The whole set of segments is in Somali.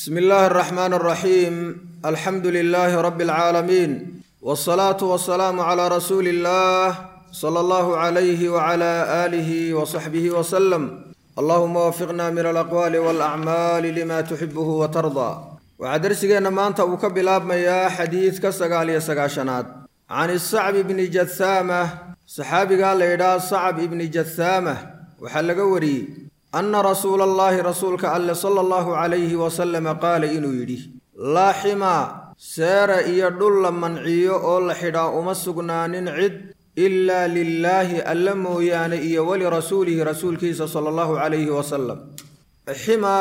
بسم الله الرحمن الرحيم الحمد لله رب العالمين والصلاة والسلام على رسول الله صلى الله عليه وعلى آله وصحبه وسلم اللهم وفقنا من الأقوال والأعمال لما تحبه وترضى وعدرسنا ما أنت وكبلاب ميا حديث كسقالي سقاشنات عن الصعب بن جثامة صحابي قال لي صعب بن جثامة وحلق وري أن رسول الله رسولك الله صلى الله عليه وسلم قال إنو يدي لا حما سير يدل منعي أول حدا أمسقنان عد إلا لله ألمه يعني ولرسوله رسول كيس صلى الله عليه وسلم حما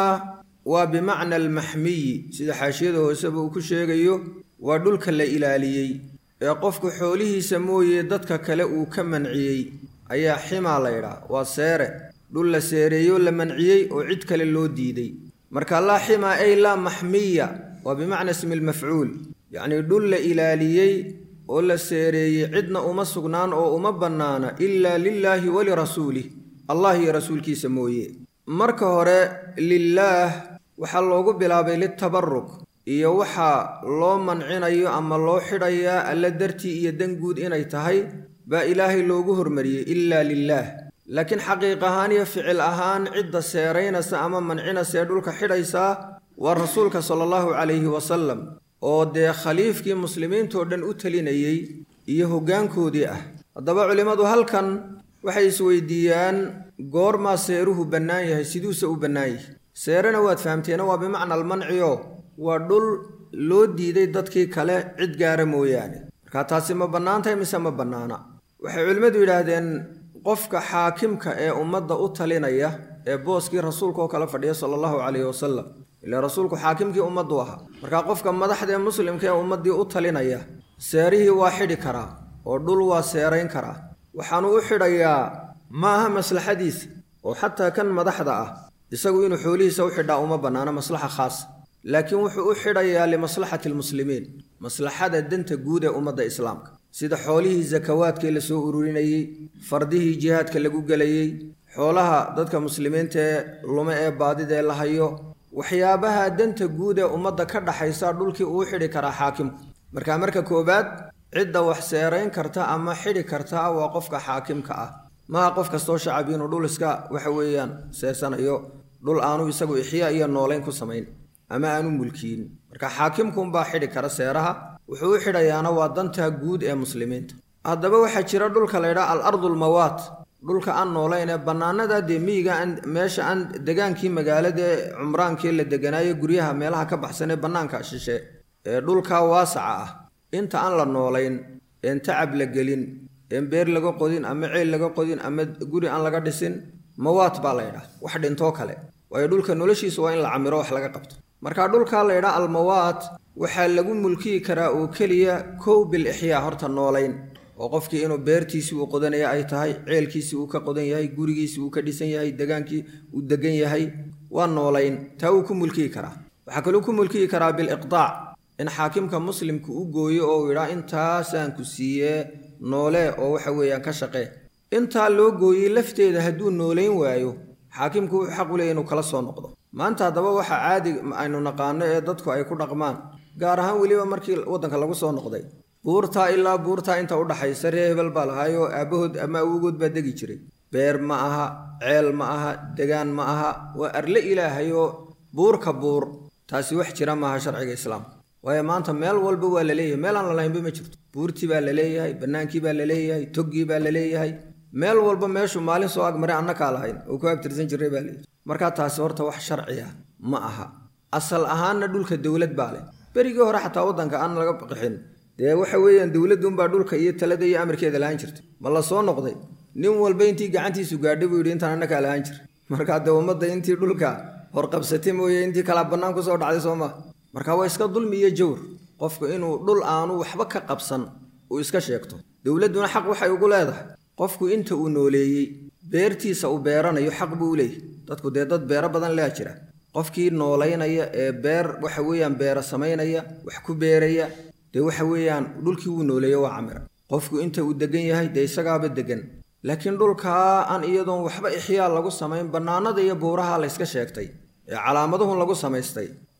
وبمعنى المحمي سيد حاشيده وسبه كشيغيو ودلك الإلاليي يقفك حوله سموه ددك كلأو كمنعي أي حما ليرا وسيره دول la seereeyo la manciyay oo cid kale loo diiday marka la xima ay la mahmiya wa bimaana ism al maf'ul yani dul la ilaaliyay oo la seereeyay cidna uma sugnaan oo uma banaana illa lillahi wa li rasuulihi allah iyo rasuulkiisa mooyee marka hore lillah waxa loogu bilaabay li tabarruk iyo waxa loo mancinayo ama loo xidhayaa alla dartii iyo dan guud inay tahay ba ilaahay loogu hormariyay illa lillah لكن حقيقة هانية فعل أهان عدة سيرين سأما منعنا سيدولك حديثا والرسولك صلى الله عليه وسلم ودي خليفك مسلمين توردن أتلينيي إيهوغانكو دي الضبع علماء هل كان وحي سويديان غور ما سيروه بنايه سيدوسه بنايه سيرنا واد فهمتين وبمعنى المنعيو ودول لو ديدي دادكي كلا عد غارمو يعني كاتاسي ما بنانتاي مسا بنانا وحي علماء يراهدين qofka xaakimka ee ummadda u talinaya ee booskii rasuulka oo kala fadhiya sallallahu alayhi wasallam ila rasuulku xaakimkii ummaddu aha marka qofka madaxda ee muslimka ee ummadii u talinaya seerihi waa xidhi kara oo dhul waa seereyn kara waxaanu u xidhayaa maaha maslaxadiisa oo xataa kan madaxda ah isagu inuu xoolihiisa u xidhaa uma banaana maslaxa khaas laakiin wuxuu u xidhayaa limaslaxati almuslimiin maslaxada danta guud ee ummadda islaamka sida xoolihii zakawaadkii la soo ururinayay fardihii jihaadka lagu galayay xoolaha dadka muslimiinta ee lume ee baadida ee la hayo waxyaabaha danta guud ee ummadda ka dhaxaysa dhulkii uu xidhi karaa xaakimku marka koobaad cidda wax seereyn karta ama xidhi karta waa qofka xaakimka ah ma qof kastoo shacab inuu dhul iska waxa weeyaan seesanayo dhul aanu isagu ixyaa iyo nooleyn ku sameyn ama aanu mulkiin marka xaakimku baa xidhi kara seeraha wuxuu xidhayaana waa danta guud ee muslimiinta haddaba waxa jira dhulka la yiraahdo al-ardul mawaat dhulka aan nooleyn ee banaanada deemiga meesha aan degaankii magaalada Cumraankii la deganaayo guryaha meelaha ka baxsan ee banaanka shishe ee dhulka waasaca ah inta aan la nooleyn in tacab la gelin in beer laga qodin ama ceel laga qodin ama guri aan laga dhisin mawaat baa la yiraahdo wax dhinto kale way dhulka noloshiisa waa in la camiro wax laga qabto marka dhulka la yiraahdo al-mawaat waxa lagu mulki karaa oo kaliya koow bil ihyaa horta nooleyn oo qofkii inuu beertiisa uu qodanaya ay tahay ceelkiisa uu ka qodan yahay gurigiisa uu ka dhisan yahay degaankii uu degan yahay waa nooleyn taa uu ku mulki karaa waxa kale uu ku mulki karaa bil iqtaa' in xaakimka muslimku uu gooyo oo yiraahdo intaas aan ku siiyay noole oo waxa weeyaan ka shaqee inta loo gooyay lafteeda haduu nooleyn waayo xaakimku wuxuu xaq u leeyahay inuu kala soo noqdo maanta hadaba waxa caadi aynu naqaano ee dadku ay ku dhaqmaan gaar ahaan waliba markii wadanka lagu soo noqday buurta ilaa buurta inta u dhaxaysa reebel baa lahayo aabahood ama awgood baa degi jiray beer ma aha ceel ma aha degaan ma aha waa arle ilaahayo buurka buur taasi wax jira ma aha sharciga islaamka waayo maanta meel walba waa la leeyahay meel aan la lahayn ma jirto buurti baa la leeyahay banaankii baa la leeyahay toggii baa la leeyahay meel walba meeshu maalin soo agmaray annaka lahayn oo ku abtirsan jiray baa leeyahay marka taasi horta wax sharciya ma aha asal ahaanna dhulka dawlad baa leh berigii hore xataa wadanka aan laga baqixin dee waxa weeyaan dawladdu baa dhulka iyo talada iyo amarkeeda lahaan jirtay ma la soo noqday nin walba intii gacantiisu gaadhay buu yiri intaan annaka lahaan jir marka dawladda intii dhulka hor qabsatay mooyee intii kala banaan ku soo dhacday Soomaa marka waa iska dulmi iyo jawr qofku inuu dhul aanu waxba ka qabsan uu iska sheegto dawladuna xaq waxay ugu leedahay qofku inta uu nooleeyay beertiisa uu beeranayo xaq buu leeyahay dadku dad beero badan la jira qofkii nooleynaya ee beer waxa weeyaan beera sameynaya wax ku beeraya de waxa weeyaan dhulkii uu nooleeyo waa camira qofku inta uu degan yahay de isagaaba degan laakiin dhulka aan iyadoo waxba ixyaa lagu sameyn banaanada iyo buuraha la iska sheegtay ee calaamaduhu lagu sameystay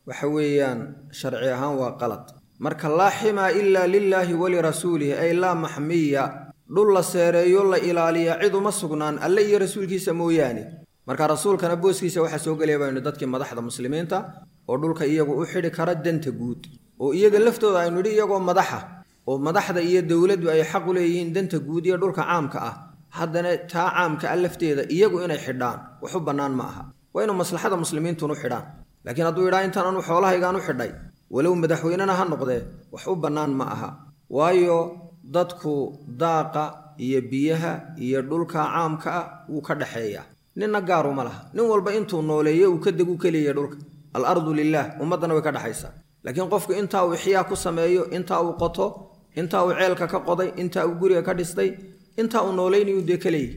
وحويان شرعيها وقلط مرك لا حما إلا لله ولرسوله أي لا محمية دول سيريو لا إلالية عدو مسقنان ألا يرسولك سموياني marka rasuulka booskiisa waxa soo galay baynu dadkii madaxda muslimiinta oo dhulka iyagu u xidhi kara danta guud oo iyaga laftooda aynu dhigi iyagoo madaxa oo madaxda iyo dawladdu ay xaq u leeyihiin danta guud iyo dhulka caamka ah haddana taa caamka lafteeda iyagu inay xidhaan wax u banaan ma aha waa inuu maslaxada muslimiintu u xidhaan laakiin hadduu yiraahdo intaan aanu xoolahaygaan u xidhay walow madaxweynena ha noqdee wax u banaan ma aha waayo dadku daaqa iyo biyaha iyo dhulka caamka ah uu ka dhaxeeyaa ninna gaaru ma laha nin walba intuu nooleeyo uu ka degu kaliya dhulka al-ardu lillah ummadana way ka dhaxaysaa laakiin qofku inta uu xiyaa ku sameeyo inta uu qoto inta uu ceelka ka qoday inta uu guriga ka dhistay inta uu nooleeyay de kaliya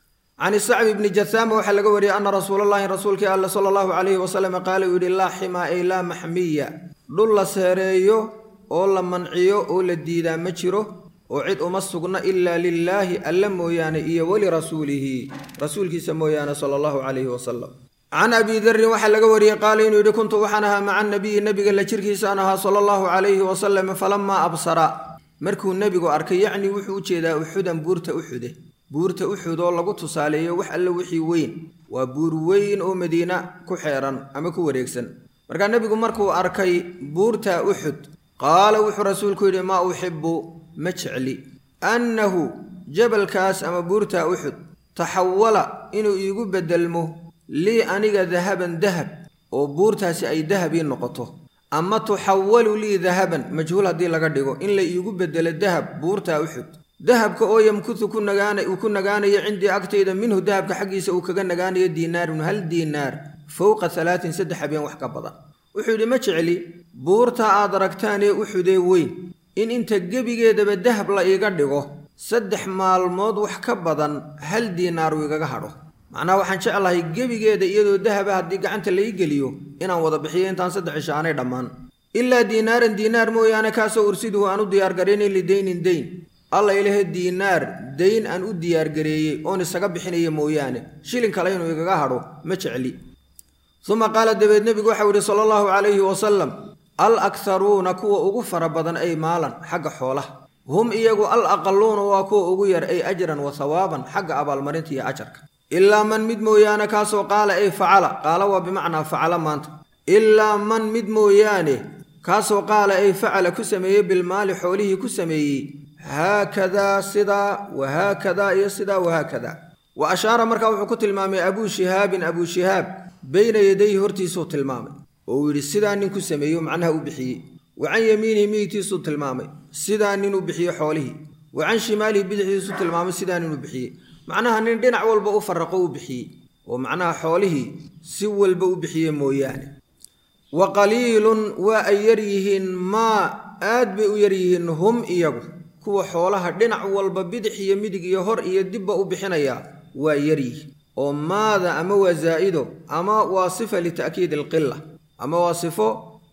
عن السعب بن جثامة وحلق وري أن رسول الله رسولك الله صلى الله عليه وسلم قال يقول لا حما أي لا محمية دول سيريو أولا منعيو أولا ديدا مجرو وعد أمسقنا إلا لله ألم يعني إيه ولرسوله رسولك سمويانا صلى الله عليه وسلم عن أبي ذر وحلق وري قال إنه كنت وحنها مع النبي قال لشركي سانها صلى الله عليه وسلم فلما أبصر مركو النبي أركي يعني وحوشي ذا أحدا بورت أحده buurta uxud oo lagu tusaaleeyo wax alla wixii weyn waa buur weyn oo Madiina ku xeeran ama ku wareegsan marka nabigu markuu arkay buurta uxud qaala wuxuu rasuulku yiri ma uhibbu maj'li annahu jabalkaas ama buurta uxud tahawwala inuu iigu bedelmo li aniga dahaban dahab oo buurtaasi ay dahabi noqoto ama tahawwalu li dahaban majhuul hadii laga dhigo in la iigu bedelo dahab buurta uxud ذهبك أو يمكث كن نغاني عندي أكتيدا منه ذهبك حقي سأوكا نغاني دينار هل دينار فوق 3 سدح بين وحكا بضا وحودي مجعلي بورتا آدركتاني وحودي وين إن انت قبي قيدا بالذهب لا يقدقه سدح مال موض وحكا بضا هل دينار ويقاقهره معناه وحن شاء الله قبي قيدا إيدو الذهب هديك عنت اللي يقليو إنا وضبحيين تان سدح شاني دمان إلا دينار مو يعني كاسو أرسيده أنو ديار قريني لدين دين الله إله الدينار دين أن أديار قريه أون السقب حنيه مويانه شيلن كلاين ويقهروا مجعلي ثم قال النبي محمد صلى الله عليه وسلم الأكثرون كو أغفر بدن أي مالا حق حوله هم إيجو الأقلون وكو أغير أي أجرا وثوابا حق أبا المرنتي أجرك إلا من مد مويانه كاسو قال أي فعل قال وبمعنى فعل مانت إلا من مد مويانه كاسو قال أي فعل كسمي بالمال حوله كسمي هكذا صدا وهكذا يصدا وهكذا وأشار مركا وحكوت المامي أبو شهاب بين يديه هرتي صوت المامي ويري السدا ننكو سميو معنها وبحي وعن يمينه ميتي صوت المامي السدا ننو بحي حوله وعن شماله بدحي صوت المامي السدا ننو بحي معناها نندنع والبقو فرقوا بحي ومعناها حوله سوى البقو بحي موياني وقليل وأيريهن ما آدبئ يريهن هم إيقو kuwa xoolaha dhinac walba bidix iyo midig iyo hor iyo dibba u bixinaya waa yari oo maada ama wazaido ama wasifa li ta'kid al qilla ama wasifo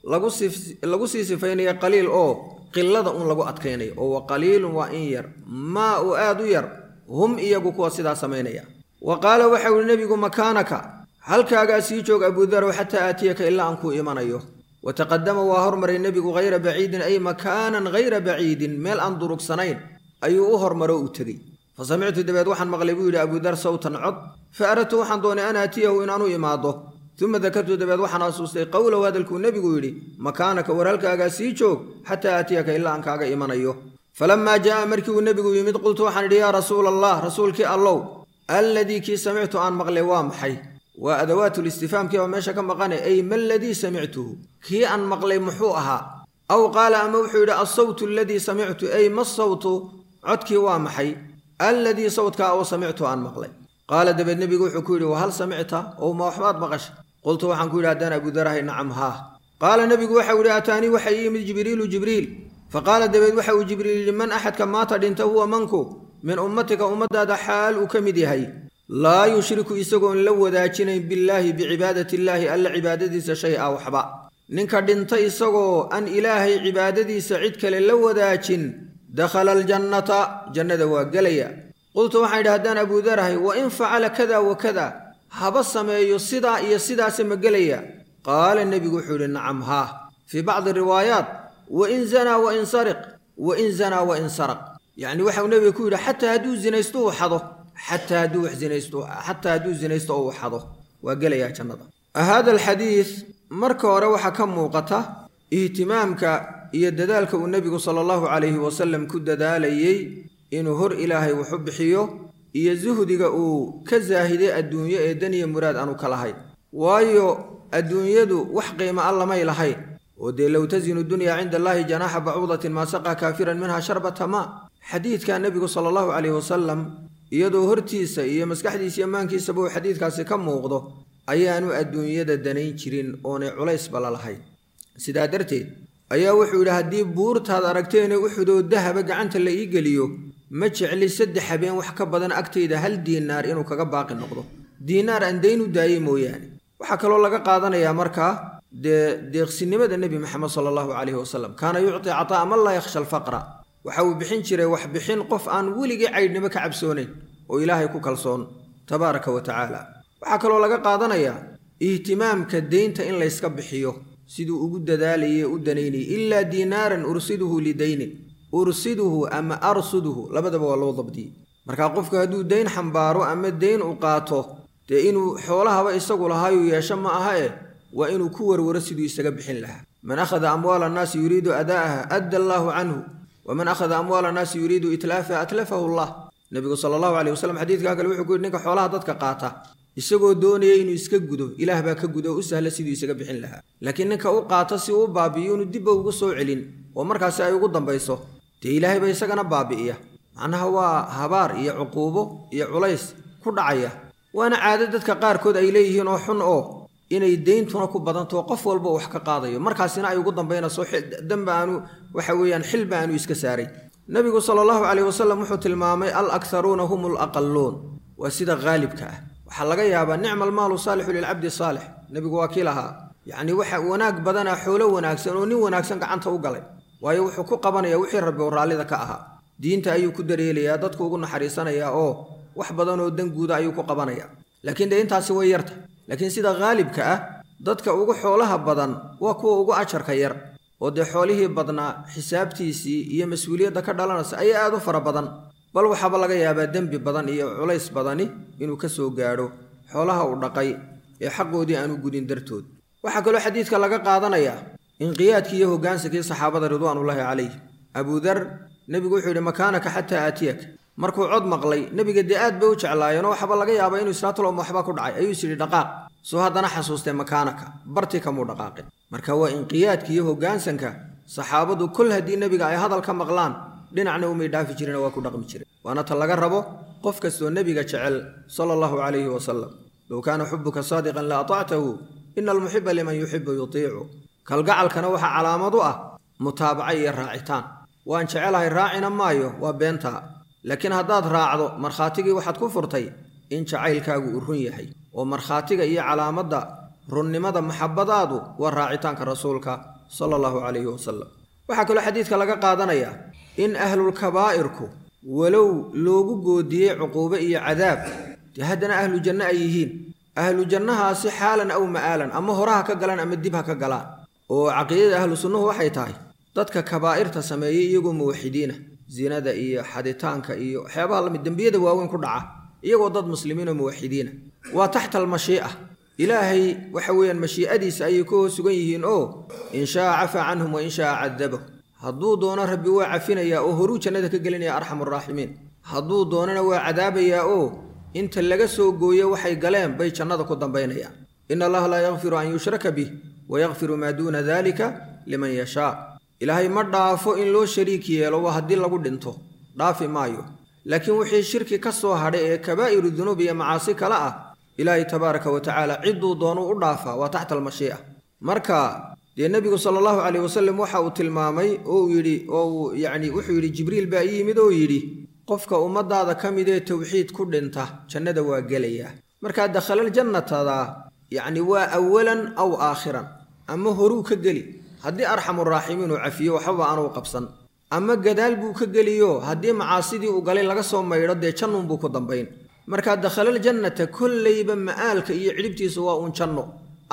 lagu sifaynaya qaliil oo qillada un lagu adkeenay oo qaliil wa in yar ma u aadu yar hum iyagu kuwa sida sameynaya wa qala waxa uu nabigu makaanaka halkaaga sii joog Abu Dhar hatta aatiyaka illa an ku imanayo وتقدم وهرمر النبي غير بعيد أي مكانا غير بعيد ميل أنظرك سنين أي أهرمر أتري فسمعت دبيت وحن مغلبي لأبو ذر صوتا عض فأردت وحن دوني أنا أتيه وإن أنو إماضه ثم ذكرت دبيت وحن أسوسي قول وهذا الكون النبي يقولي مكانك ورالك أغاسيشوك حتى أتيك إلا أنك أغا إيمان أيوه فلما جاء مركي النبي يمد قلت وحن يا رسول الله رسولك الله الذي كي سمعت عن مغلوام حي وأدوات الاستفهام كما ماشى كما قال أي ما الذي سمعته كي أن مغلي محوها أو قال أموحي الصوت الذي سمعت أي ما الصوت عدك وامحي الذي صوتك أو سمعته عن مغلي قال دب النبي حكولي وهل سمعته أو ما أحمد بغش قلت وحن كولي هدان أبو ذره نعم ها قال النبي وحولي أتاني وحي من جبريل فقال دب وحي جبريل لمن أحد كما تدنت هو منكو من أمتك أمتها حال وكمدي هي لا يشرك إسقون لو ذاكين بالله بعبادة الله ألا عبادتي شيئا وحبا ننك دنت إسقو أن إلهي عبادتي سعدك لو ذاكين دخل الجنة جنة وقليا قلت وحيد هدان أبو ذره وإن فعل كذا وكذا هبص ما يصدا سمقليا qaala nebigu wuxuu yidhi nacam haa fii bacdi riwaayaat wain zanaa wain sariq wain zanaa wain saraq yacni waxau nebiga ku yidhi xataa hadduu zinaysto uu xado xataa hadduu zinaysto oo uu xado waa gelayaa jannada hada alxadiid marka hore waxaa ka muuqata ihtimaamka iyo dadaalka uu nebigu sala allahu calayhi wasalam ku dadaalayey inuu hor ilaahay waxu bixiyo iyo suhdiga uu ka saahiday adduunyo ee dan iyo muraad aanu ka lahayn waayo adduunyadu wax qiimo a lamay lahayn oo dee low tasinu dunyaa cinda allaahi janaaxa bacuudatin maa saqaa kaafiran minha sharbata maa xadiidkaa nebigu sala allahu calayhi wasalam iyadoo hortiisa iyo maskaxdiisa iyo maankiisaba uu xadiidkaasi ka muuqdo ayaanu adduunyada danayn jirin oonay culaysba la lahayn sidaa darteed ayaa wuxuu yidhi haddii buurtaad aragteene uxudoo dahaba gacanta la ii geliyo ma jecli 3 habeen wax ka badan agtayda 1 diinaar inuu kaga baaqi noqdo diinaar aan dayn u daayay mooyaane waxaa kaloo laga qaadanayaa markaa deeqsinimada nebi maxamed sala allahu calayhi wasalam kaana yucti cataa man laa yakhsha alfaqra waxa uu bixin jiray wax bixin qof aan weligii caydhnimo ka cabsoonayn oo ilaahay ku kalsoon tabaaraka wa tacaala waxaa kaloo laga qaadanayaa ihtimaamka deynta in layska bixiyo siduu ugu dadaalayay u danaynayay ilaa diinaaran ursiduhu lidaynin ursiduhu ama arsuduhu labadaba waa loo dabdiyey markaa qofku hadduu dayn xambaaro ama dayn u qaato dee inuu xoolahaba isagu lahaayuu yeesho ma aha waa inuu ku warwaro siduu isaga bixin lahaa man akhada amwaala annaasi yuriidu adaa'aha adda allaahu canhu waman akhada amwaala annaasi yuriidu itlaafaha atlafahu allah nebigu sala allahu calayh wasalam xadiidkaa kale wuxuu ku yidhi ninka xoolaha dadka qaata isagoo doonaya inuu iska gudo ilaah baa ka gudo u sahla siduu isaga bixin lahaa laakiin ninka u qaato si uu baabi'iyo inuu dibba ugu soo celin oo markaasi ay ugu dambayso dee ilaahay baa isagana baabi'iya macnaha waa habaar iyo cuquubo iyo culays ku dhacaya waana caado dadka qaarkood ay leeyihiin oo xun oo inay deyntuna ku badanto qof walba wax ka qaadayo markaasina ay ugu dambaynayso damba aanu waxa weeyaan xilba aanu iska saaray nabigu sallallahu alayhi wasallam wuxuu tilmaamay al aktharuuna humul aqalluun waa sida gaalibka ah waxa laga yaabaa nicmal maalu saalihu lil abdi saalih nabigu waa kiilaha yani waxa wanaag badana xoolo wanaagsan oo nin wanaagsan gacanta u galay waayo wuxuu ku qabanaya wixii rabbi oo raalida ka ahaa diinta ayuu ku dareelaya dadku ugu naxariisanaya oo wax badan oo dan guuda ayuu ku qabanaya laakiin intaasi way yarta laakiin sida gaalibka ah dadka ugu xoolaha badan waa kuwa ugu ajarka yar oo de xoolihii badnaa xisaabtiisii iyo mas'uuliyadda ka dhalanaysa ay aad u fara badan bal waxaba laga yaabaa dambi badan iyo culays badani inuu ka soo gaadho xoolaha uu dhaqay ee xaqoodii aanu gudin dartood waxa kale xadiidka laga qaadanayaa inqiyaadkii iyo hoggaansankii saxaabada ridwaanullaahi calayhi Abu Dhar nabigu wuxuu yidhi makaanaka xataa aatiyak markuu cod maqlay nabiga dee aad bay u jeclaayeen oo waxba laga yaabaa inuu islaatolo waxba ku dhacay ayuu yidhi dhaqaaq soo haddana xasuustay makaanaka barti kamuu dhaqaaqin marka waa inqiyaadkii iyo hoggaansanka saxaabadu kul haddii nabiga ay hadal ka maqlaan dhinacna umay dhaafi jireen waa ku dhaqmi jireen waana ta laga rabo qof kastoo nabiga jecel sallallahu alayhi wasallam law kaana hubbuka saadiqan la ata'tahu innal muhibba liman yuhibbu yuti'u kalgacalkana waxa calaamad u ah mutaabaca iyo raacitaan waan jecelahay raacina maayo waa beenta laakiin haddaad raacdo markhaatigii waxaad ku furtay in jacaylkaagu uu run yahay oo markhaatiga iyo calaamadda runnimada maxabbadaadu waa raacitaanka rasuulka sallallahu alayhi wasallam waxa kale xadiidka laga qaadanaya in ahlul kabaa'irku walow loogu goodiyay cuquubo iyo cadaab haddana ahlu janna ay yihiin ahlu jannahaasi xaalan aw ma'aalan ama horaha ka galaan ama dib ha ka galaan oo caqiidada ahlu sunnuhu waxay tahay dadka kabaa'irta sameeyay iyagoo muwaxidiina zinada iyo xaditaanka iyo waxyaabaha lamid dambiyada waaweyn ku dhaca iyagoo dad muslimiin oo muwaxidiina waa taxta almashii'a ilaahay waxa weeyaan mashii'adiisa ayay ku sugan yihiin oo in shaa afa canhum wa in shaa cadabahu hadduu doono rabbi waa cafinayaa oo horuu jannada ka gelinaya arxamur raaximiin hadduu doonana waa cadaabayaa oo inta laga soo gooyo waxay galeen bay jannada ku dambaynayaan inna allaha laa yaghfiru an yushraka bih wa yaghfiru maa duuna dalika liman yashaa ilaahay ma dhaafo in loo shariik yeelo waa haddii lagu dhinto dhaafi maayo laakiin wixii shirki ka soo hadhay ee kabaa'iru dunuub iyo macaasi kale ah ilaahay tabaaraka wa tacaala cidduu doono u dhaafaa waa taxta almashii'a marka dee nebigu sala allahu calayh wasalam waxa uu tilmaamay oo uu yidhi wuxuu yidhi jibriil baa ii yimid oo yidhi qofka ummadaada ka mid ee tawxiid ku dhinta jannada waa gelayaa markaa dakhalal jannatada waa awalan aw aakhiran ama horuu ka geli haddii arxamur raaximiin uu cafiyo waxba aanu qabsan ama gadaal buu ka geliyo haddii macaasidii uu galay laga soo maydho dee jannun buu ku dambayn markaa dakhalal jannata kollayba ma'aalka iyo cidhibtiisa waa uun janno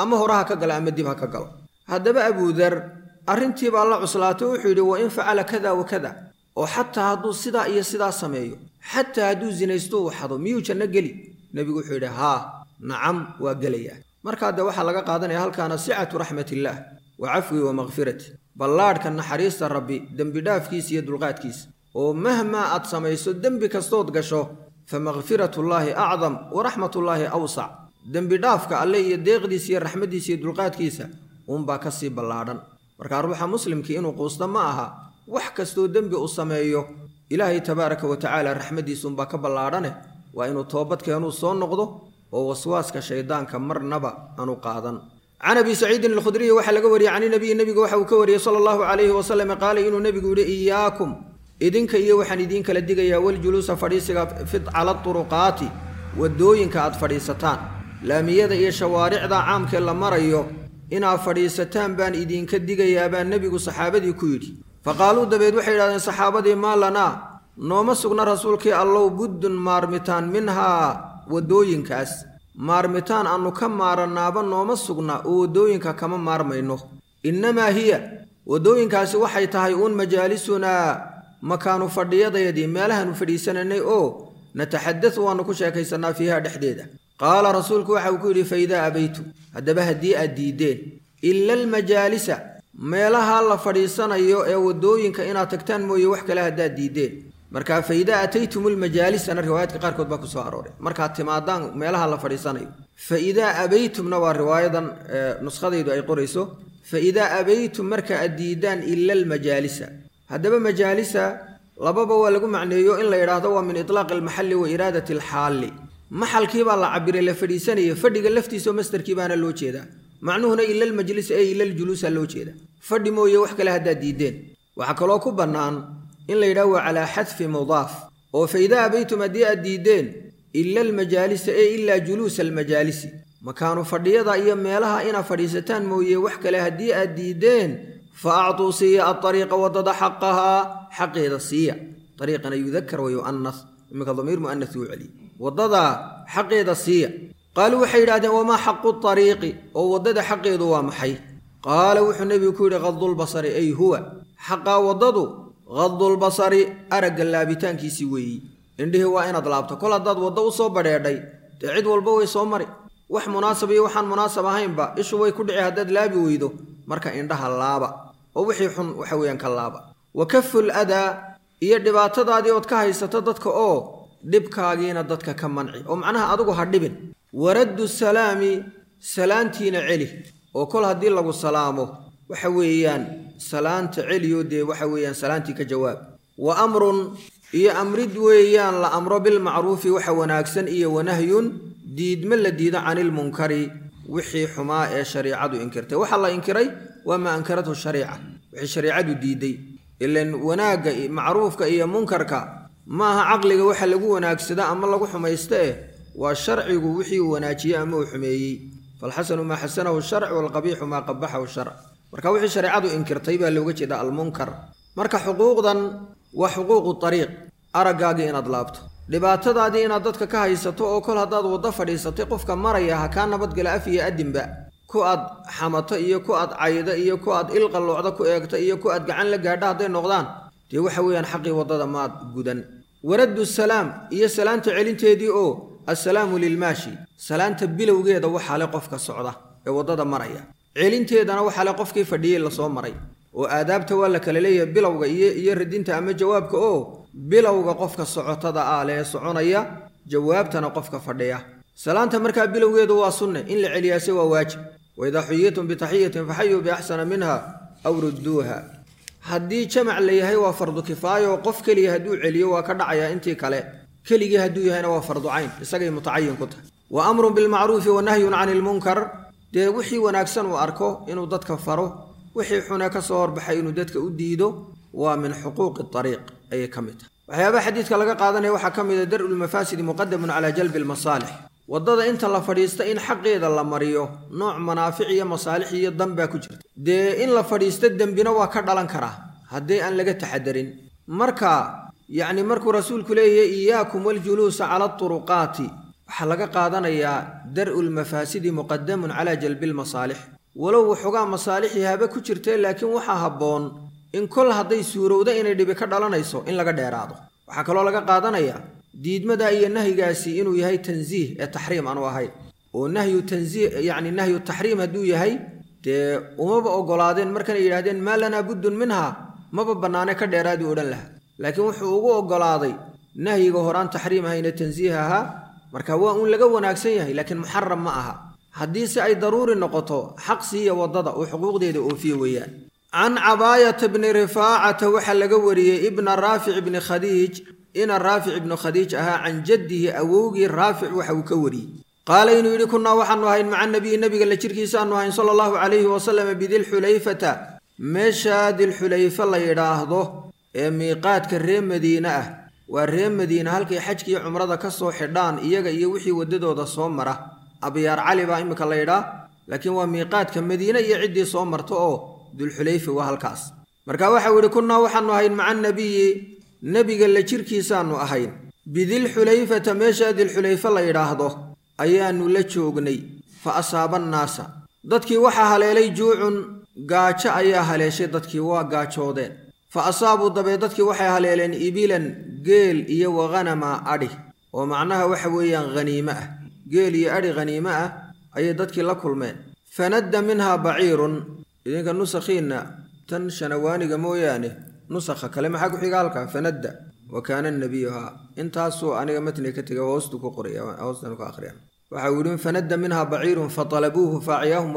ama horaha ka gala ama dib ha ka galo haddaba Abu Dhar arrintii baa la cuslaatay wuxuu yidhi wa in facala kada wa kada oo xataa hadduu sidaa iyo sidaa sameeyo xataa hadduu zinaysto uu xado miyuu janno geli nebigu wuxuu yidhi haa nacam waa gelayaa markaa de waxaa laga qaadanaya halkaana sicatu raxmatillaah wa cafwi wa makfirati ballaadhka naxariista rabbi dembi dhaafkiisa iyo dulqaadkiisa oo mahmaa aad samayso dembi kastood gasho fa makfiratullaahi acdam wa raxmatullaahi awsac dembi dhaafka alle iyo deeqdiisa iyo raxmaddiisa iyo dulqaadkiisa unbaa ka sii ballaadhan markaa ruuxa muslimkii inuu quusta ma aha wax kastoo dembi uu sameeyo ilaahay tabaaraka wa tacaala raxmaddiisa unbaa ka ballaadhane waa inuu toobad keenuu soo noqdo oo waswaaska shaydaanka marnaba aanu qaadan can abi saciidin alkhudriyi waxaa laga wariyey can nabiyi nebiga waxa uu ka wariyey sala allahu calayhi wasalam qaala inuu nebigu yidhi iyaakum idinka iyo waxaan idiin kala digayaa waljuluusa fadhiisiga cala turuqaati waddooyinka aad fadhiisataan laamiyada iyo shawaaricda caamkee la marayo inaad fadhiisataan baan idinka digayaa baa nebigu saxaabadii ku yidhi faqaaluu dabeed waxay yidhahdeen saxaabadii maa lanaa nooma sugna rasuulkii allow buddun maarmitaan minhaa waddooyinkaas maarmitaan aannu ka maarannaaba nooma sugna oo waddooyinka kama maarmayno innamaa hiya waddooyinkaasi waxay tahay uun majaalisunaa makaanu fadhiyadayadii meelahaanu fadhiisananay oo nataxaddathu waannu ku sheekaysannaa fiiha dhexdeeda qaala rasuulku waxa uu ku yidhi faidaa abaytu haddaba haddii aad diiddeen ila almajaalisa meelaha la fadhiisanayo ee waddooyinka inaad tagtaan mooye wax kale haddaad diiddeen markaa faidaa ataytum almajaalisana riwaayaadka qaarkood baa ku soo arooray markaad timaadaan meelaha la fadhiisanayo faidaa abaytumna waa riwaayadan nuskhadaydu ay qorayso faidaa abaytum marka aad diiddaan ila almajaalisa haddaba majaalisa lababa waa lagu macneeyo in la yidhaahdo waa min itlaaqi almaxalli wa iraadati alxaalli maxalkii baa la cabiray la fadhiisanaya fadhiga laftiisao mastarkii baana loo jeedaa macnuhuna ila almajlis ee ila aljuluusa loo jeeda fadhi mooye wax kale haddaad diiddeen waxaa kaloo ku bannaan in la yidhaho waa calaa xadfi mudaaf oo faidaa abaytum haddii aad diiddeen ila almajaalisa ee ilaa juluusa almajaalisi makaanu fadhiyada iyo meelaha inaad fadhiisataan mooye wax kale haddii aad diiddeen fa actuu siiya aariiqa waddada xaqahaa xaqeeda siiya ariiqana yudakar wa yu'anas iminka damiir mu'anas uu celiy waddada xaqeeda siiya qaaluu waxay yidhahdeen wamaa xaqu ariiqi oo waddada xaqeedu waa maxay qaala wuxuu nebigu ku yidhi qadulbasari ay huwa xaqaa waddadu qadulbasari aragga laabitaankiisii weeyi indhihii waa inaad laabto kol haddaad waddo u soo badheedhay dee cid walba way soo mari wax munaasab iyo waxaan munaasab ahaynba ishu way ku dhici haddaad laabi weydo marka indhaha laaba oo wixii xun waxa weeyaan ka laaba wa kaful adaa iyo dhibaatadaadii ood ka haysato dadka oo dhibkaagiina dadka ka manci oo macnaha adigu ha dhibin waraddu salaami salaantiina celi oo kol haddii lagu salaamo waxa weeyaan salaanta celiyo dee waxa weeyaan salaantii ka jawaab wa amrun iyo amrid weeyaan la amro bilmacruufi waxa wanaagsan iyo wanahyun diidma la diido canilmunkari wixii xumaa ee shariicadu inkirtay waxa la inkiray waa ma ankarathu shariica wixii shariicadu diiday ilan wanaagga macruufka iyo munkarka maaha caqliga waxa lagu wanaagsada ama lagu xumaysta waa sharcigu wixii uu wanaajiyey ama uu xumeeyey falxasanu maa xasanahu sharcu walqabiixu maa qabaxahu sharc marka wixii shariicadu inkirtay baa looga jeedaa almunkar marka xuquuqdan waa xuquuqu ariiq araggaagii inaad laabto dhibaatadaadii inaad dadka ka haysato oo kol haddaad waddo fadhiisatay qofka maraya ha kaa nabadgala af iyo adinba ku aad xamato iyo ku aad cayda iyo ku aad ilqalloocda ku eegta iyo ku aad gacan la gaadha hadday noqdaan dee waxa weeyaan xaqii waddada maad gudan waraddu salaam iyo salaanta celinteedii oo assalaamu lilmaashi salaanta bilowgeeda waxaa le qofka socda ee waddada maraya celinteedana waxaa le qofkii fadhiyey lasoo maray oo aadaabta waa la kala leeyahay bilowga iyo radinta ama jawaabka oo bilowga qofka socotada ah lee soconaya jawaabtana qofka fadhiya salaanta markaa bilowgeedu waa sunne in la celiyaase waa waajib waidaa xuyitum bitaxiyatin faxayuu biaxsana minha aw rudduuha haddii jamac la yahay waa fardu kifaayo oo qof keliya hadduu celiyo waa ka dhacayaa intii kale keligii hadduu yahayna waa fardu cayn isagay mutacayin ku tahay wa amrun bilmacruufi wa nahyun cani ilmunkar dee wixii wanaagsan uu arko inuu dadka faro wixii xune ka soo horbaxay inuu dadka u diido waa min xuquuqi ariiq ayay ka mid tahay waxyaabaha xadiidka laga qaadanaya waxaa ka mid a dar'u lmafaasidi muqadamun calaa jalbi almasaalix waddada inta la fadhiista in xaqeeda la mariyo nooc manaafic iyo masaalix iyo dan baa ku jirta dee in la fadhiista dembina waa ka dhalan karaa haddii aan laga taxadarin marka yacni markuu rasuulku leeyahay iyaakum waljuluusa cala turuqaati وحلقة قادنا يا درء المفاسد مقدم على جلب المصالح ولو حقا مصالحي هابا كجرتين لكن وحا هبون إن كل هذي سورة إن اللي بكرر لنا يسو إن لقى ديراده وحكلو لقى قادنا يا ديد مدى أي النهي قاسي إنه يهي تنزيه التحريم أنا وهي والنهي تنزيه يعني نهي التحريم هدو يهي وما بقى قلادين مركن يرادين ما لنا بد منها ما ببنانا كديرادي ودن لها لكن وحوقو قلادي نهي قهران تحريم هين تنزيهها marka waa un laga wanaagsan yahay laakiin muharram ma aha hadii si ay daruuri noqoto xaqsiya wadada oo xuquuqdeeda oo fiye weeyaan an abayat ibn rifa'ata waxa laga wariyay ibn rafi' ibn khadij ina rafi' ibn khadij aha an jaddihi awoogi rafi' waxa uu ka wariyay qala inuu yiri kunna waxaanu ahayn maca nabiga la jirkiisa aanu ahayn sallallahu alayhi wa sallam bidil hulayfata meesha dil hulayfa la yiraahdo ee miiqaadka reer madiina ah واريم مدينة هلكي حجكي عمرها كسو حدان إياغا إيوحي وددو صومرة أبيار علي بايمك الله يراه لكن وميقات كمدينة يعدي صومرتو ذو الحليفة وهالكاس مركا وحاول كنا وحنو هين مع النبي قال لشركي سانو أهين بذي الحليفة ميشا ذي الحليفة الله يراه أيانو لتشوغني فأصاب الناس دادكي وحا هلالي جوع قاچا أيا هلاشي دادكي وا قاچودين فأصابوا دبيدتك وحي هليلين إبيلا قيل إيا وغنما أري ومعناها وحويا غنيمة قيل إيا أري غنيمة أي دتك لكل من فند منها بعير إذن كان نسخين تنشنواني قموياني نسخ كلمة حق حقالك فند وكان النبيها انتاسو أنا قمتني كتك ووستك قرية ووستنك آخرين وحاولون فند منها بعير فطلبوه فاعياهم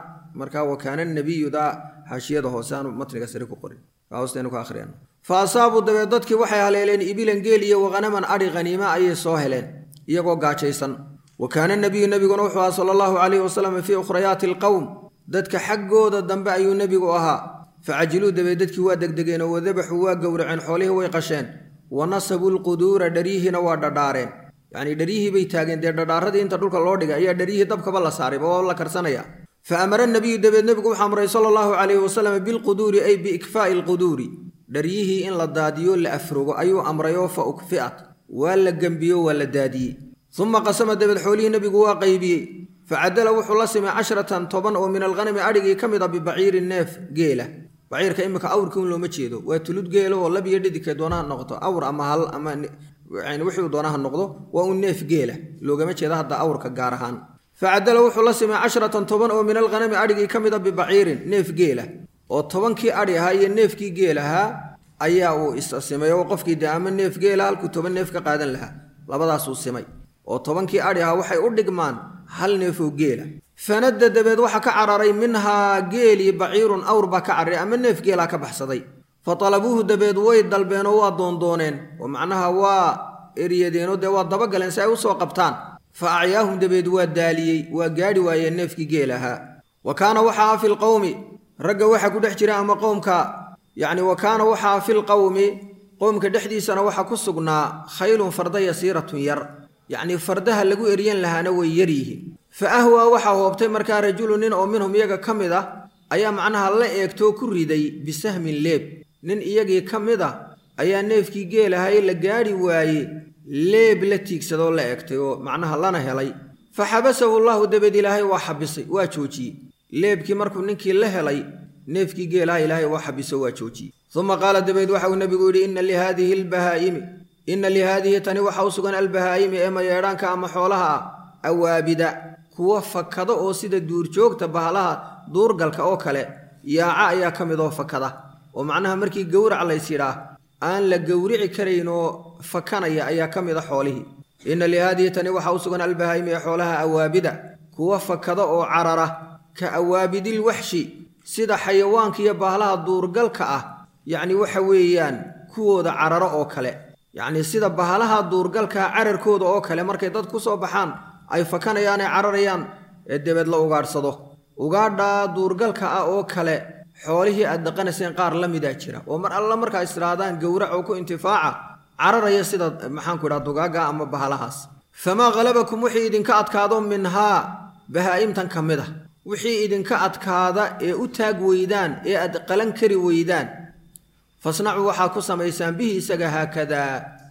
وكان النبي ذا حاشية هوسان متنك سرك قرية فاوستينو كاخرين فاصابوا دبيدتك waxay haleeleen ibilan geeliyo waqanaman ari qaniima ay soo heleen iyagoo gaajaysan وكان nabiguna wuxuu sallallahu alayhi wasallam fi ukhrayati alqawm dadka xaqooda dambe ayuu nabigu ahaa faajiluu dabeedadkii waa degdegeen oo wadabaxu waa gowraceen xoolahi way qasheen wanasabu alqudur darihina waa dhadhaareen yani darihi bay taageen dhadhaaradii inta dhulka loo dhigay ayaa darihi dabka la saaray oo la karsanaya فأمر النبي دبيد نبي محمد صلى الله عليه وسلم بالقدور أي بإكفاء القدور دريه إن لداديو لأفرغ أيو أمريو فأكفئت ولا جنبيو ولا دادي ثم قسم دبيد حولي نبي قوا قيبي فعدل وحلصم 10 طبن ومن الغنم أرجي كمد ببعير الناف جيلة بعير كإمك أور كون لو متشيدو وتلود جيله والله بيدي كدونها النقطة أور أما هل أما يعني وحي دونها النقطة والناف جيلة لو جمتش هذا أور كجارهان فعدل وحلصم 10 طبن ومن الغنم أرجي كمد ببعير ناف جيلة وطبن كي أري هاي الناف كي جيلها أياه استسمي وقف كي دائما ناف جيلها الكتب الناف كقادن لها لبضع سوسمي وطبن كي أريها وحي أردقمان هل نفو جيلة فندد دبيد وحا كعرري منها جيلي بعير أو ربا كعري أما نف جيلا كبحصدي فطلبوه دبيد ويد دلبين وادون دونين ومعناها إريدين ودوا الضبق الانساء وسوقبتان فأعياهم دبيد ودالي وقاري ويا النف جيلها وكان وحا في القوم رقا وحا كده احتراء أما قومك يعني وكان وحا في القوم قومك دحدي سنة وحا كسقنا خيل فرد يسيرة ير يعني فردها لقوا إريان لها نوي يريه فأهوى وحاو بتمركا رجل نين أو منهم يجا كمدا أيا معناها الله يكتو كريدي بسهم الليب نين يجي كمدا أيا نيفكي جيلها يلا جاري واي ليب لتيك سدو الله يكتو معناها الله نهلي فحبسه الله دبدي لهي وحبسي واتشوشي ليب كي مركو نينكي لهلي نيفكي جيلها إلهي وحبسه واتشوشي ثم قال دبيد وحاو النبي يقول إن لهذه البهائم إن لهذه تنوى حوسقا البهائم إما يرانك أما حولها أوابدا كوا فكذا أو سيد الدور جوك تبهلها دور قلك أو كله يا عايا كمدو فكذا ومعناها مركي جور على يسيرا أن لجوري كرينو فكنا يا كمدو حوله إن لهذه تنوى حوسقا البهائم حولها أوابدا كوا فكذا أو عررة كأوابد الوحش سيد حيوانك يبهلها دور قلك يعني وحويان كوا ذا عررة أو كله يعني سيدا بهالها دورقالك عرر كود oo kale markay dad ku soo baxaan ay fakanayaan ay cararayaan ee dibad la ugaarsado ugaadha duurgalka oo kale xoolihii aad dhaqanaysan qaar la mid ah jira oo mar alla marka istiraadaan gowrac oo ku intifaaca cararaya sida maxaan ku dhaad dugaaga ama bahalahaas fama galabakum wixii idinka adkaado minha bahaimtan kamida wixii idinka adkaada ee u taag weydaan ee aad qalan kari weydaan فاصنعوا وحا كسميسان به سغا هكذا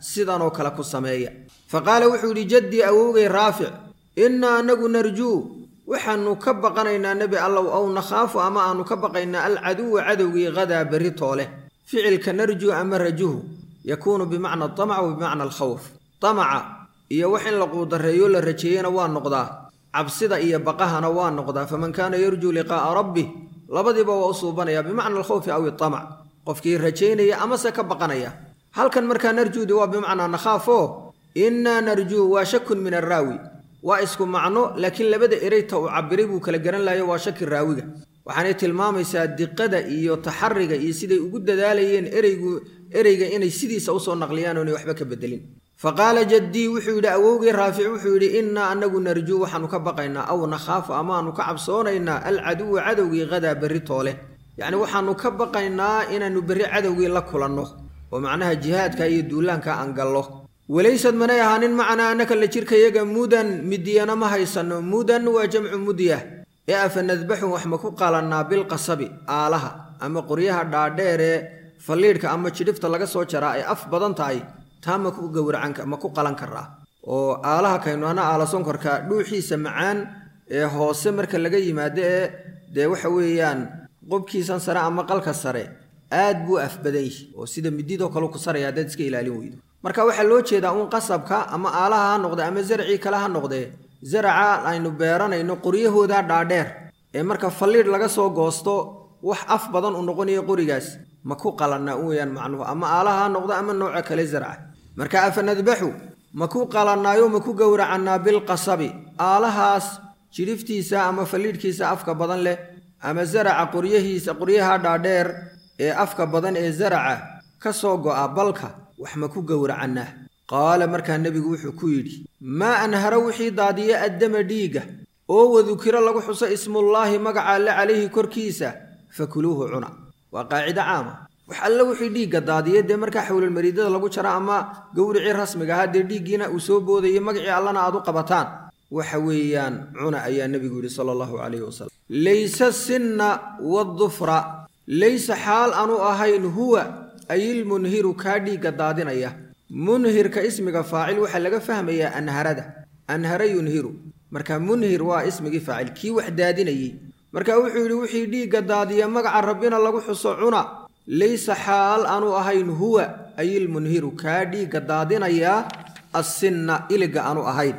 sidanoo kale ku sameeya faqaala wuxuu yidhi jaddii awowgay raafic innaa anagu narjuu waxaanu ka baqanaynaa nebi allow aw nakhaafu ama aanu ka baqaynaa alcaduwa cadowgii hadaa berri toole ficilka narjuu ama rajuhu yakuunu bimacna atamac wa bimacna alkhawf tamaca iyo wax in la quudareeyo la rajeeyena waa noqdaa cabsida iyo baqahana waa noqdaa faman kaana yarjuu liqaa'a rabbih labadiiba waa u suubanaya bimacna alkhawfi aw itamac qofkii rajaynaya amase ka baqanaya halkan markaa narjuudi waa bimacnaa nakhaafo innaa narjuu waa shakun min arraawi waa isku macno laakiin labada ereyta uu cabiray buu kala garan lahayo waa shaki raawiga waxaanay tilmaamaysaa diqada iyo taxariga iyo siday ugu dadaalayeen ereyga inay sidiisa usoo naqliyaan oonay waxba ka bedelin faqaala jaddii wuxuu yidhi awowgii raafic wuxuu yidhi innaa anagu narjuu waxaanu ka baqaynaa aw nakhaafu amaanu ka cabsoonaynaa alcaduwa cadowgii hadaa berri toole yacni waxaanu ka baqaynaa inaannu berri cadowgii la kulanno oo macnaha jihaadka iyo duulaanka aan gallo walaysad manay ahaanin macanaa annaka la jirkayaga mudan midiyana ma haysanno mudan waa jamcu mudyah ee afa nadbaxun wax ma ku qalannaa bilqasabi aalaha ama qoryaha dhaadheeree falliidhka ama jidhifta laga soo jaraa ay af badan tahay taa ma ku qalan karaa oo aalaha kaynuana aala sonkorka dhuuxiisa macaan ee hoose marka laga yimaado ee dee waxa weeyaan qobkiisan sare ama qalka sare aad buu afbadan yahay oo sida mididoo kale ku saraya haddaad iska ilaalin weydo marka waxaa loo jeedaa uun qasabka ama aalaha ha noqde ama zarcii kale ha noqdee zaraca aynu beeranayno qoryahooda dhaadheer ee marka falliidh laga soo goosto wax af badan u noqonayo qorigaas ma ku qalannaa weeyaan macnuhu ama aalaha ha noqdo ama nooca kale zarca marka afa nadbaxu ma ku qalannaayo ma ku gowracannaa bilqasabi aalahaas jidhiftiisa ama falliidhkiisa afka badan leh ama zaraca qoryaha dhaadheer ee afka badan ee zaraca ka soo go'a balka wax ma ku gowracannaa qaala markaa nebigu wuxuu ku yidhi maa anhara wixii daadiya addama dhiigga oo wadukiro lagu xuso ismullaahi magaca alle calayhi korkiisa fakuluuhu cuna waa qaacido caama wax alle wixii dhiigga daadiya dee markaa xawlalmariidada lagu jara ama gowricii rasmiga ahaa dee dhiiggiina uu soo boodayay magacii allana aad u qabataan waxa weeyaan cuna ayaa nebigu yidhi sala allahu calayhi wasalam laysa sinna waddufra laysa xaal aanu ahayn huwa ayilmunhiru kaa dhiigga daadinaya munhirka ismiga faacil waxaa laga fahmayaa anharada anhara yunhiru marka munhir waa ismigii faacil kii wax daadinayey marka wuxuu yidhi wixii dhiigga daadiya magaca rabbina lagu xuso cuna laysa xaal aanu ahayn huwa ayilmunhiru kaa dhiigga daadinaya assinna iliga aanu ahayn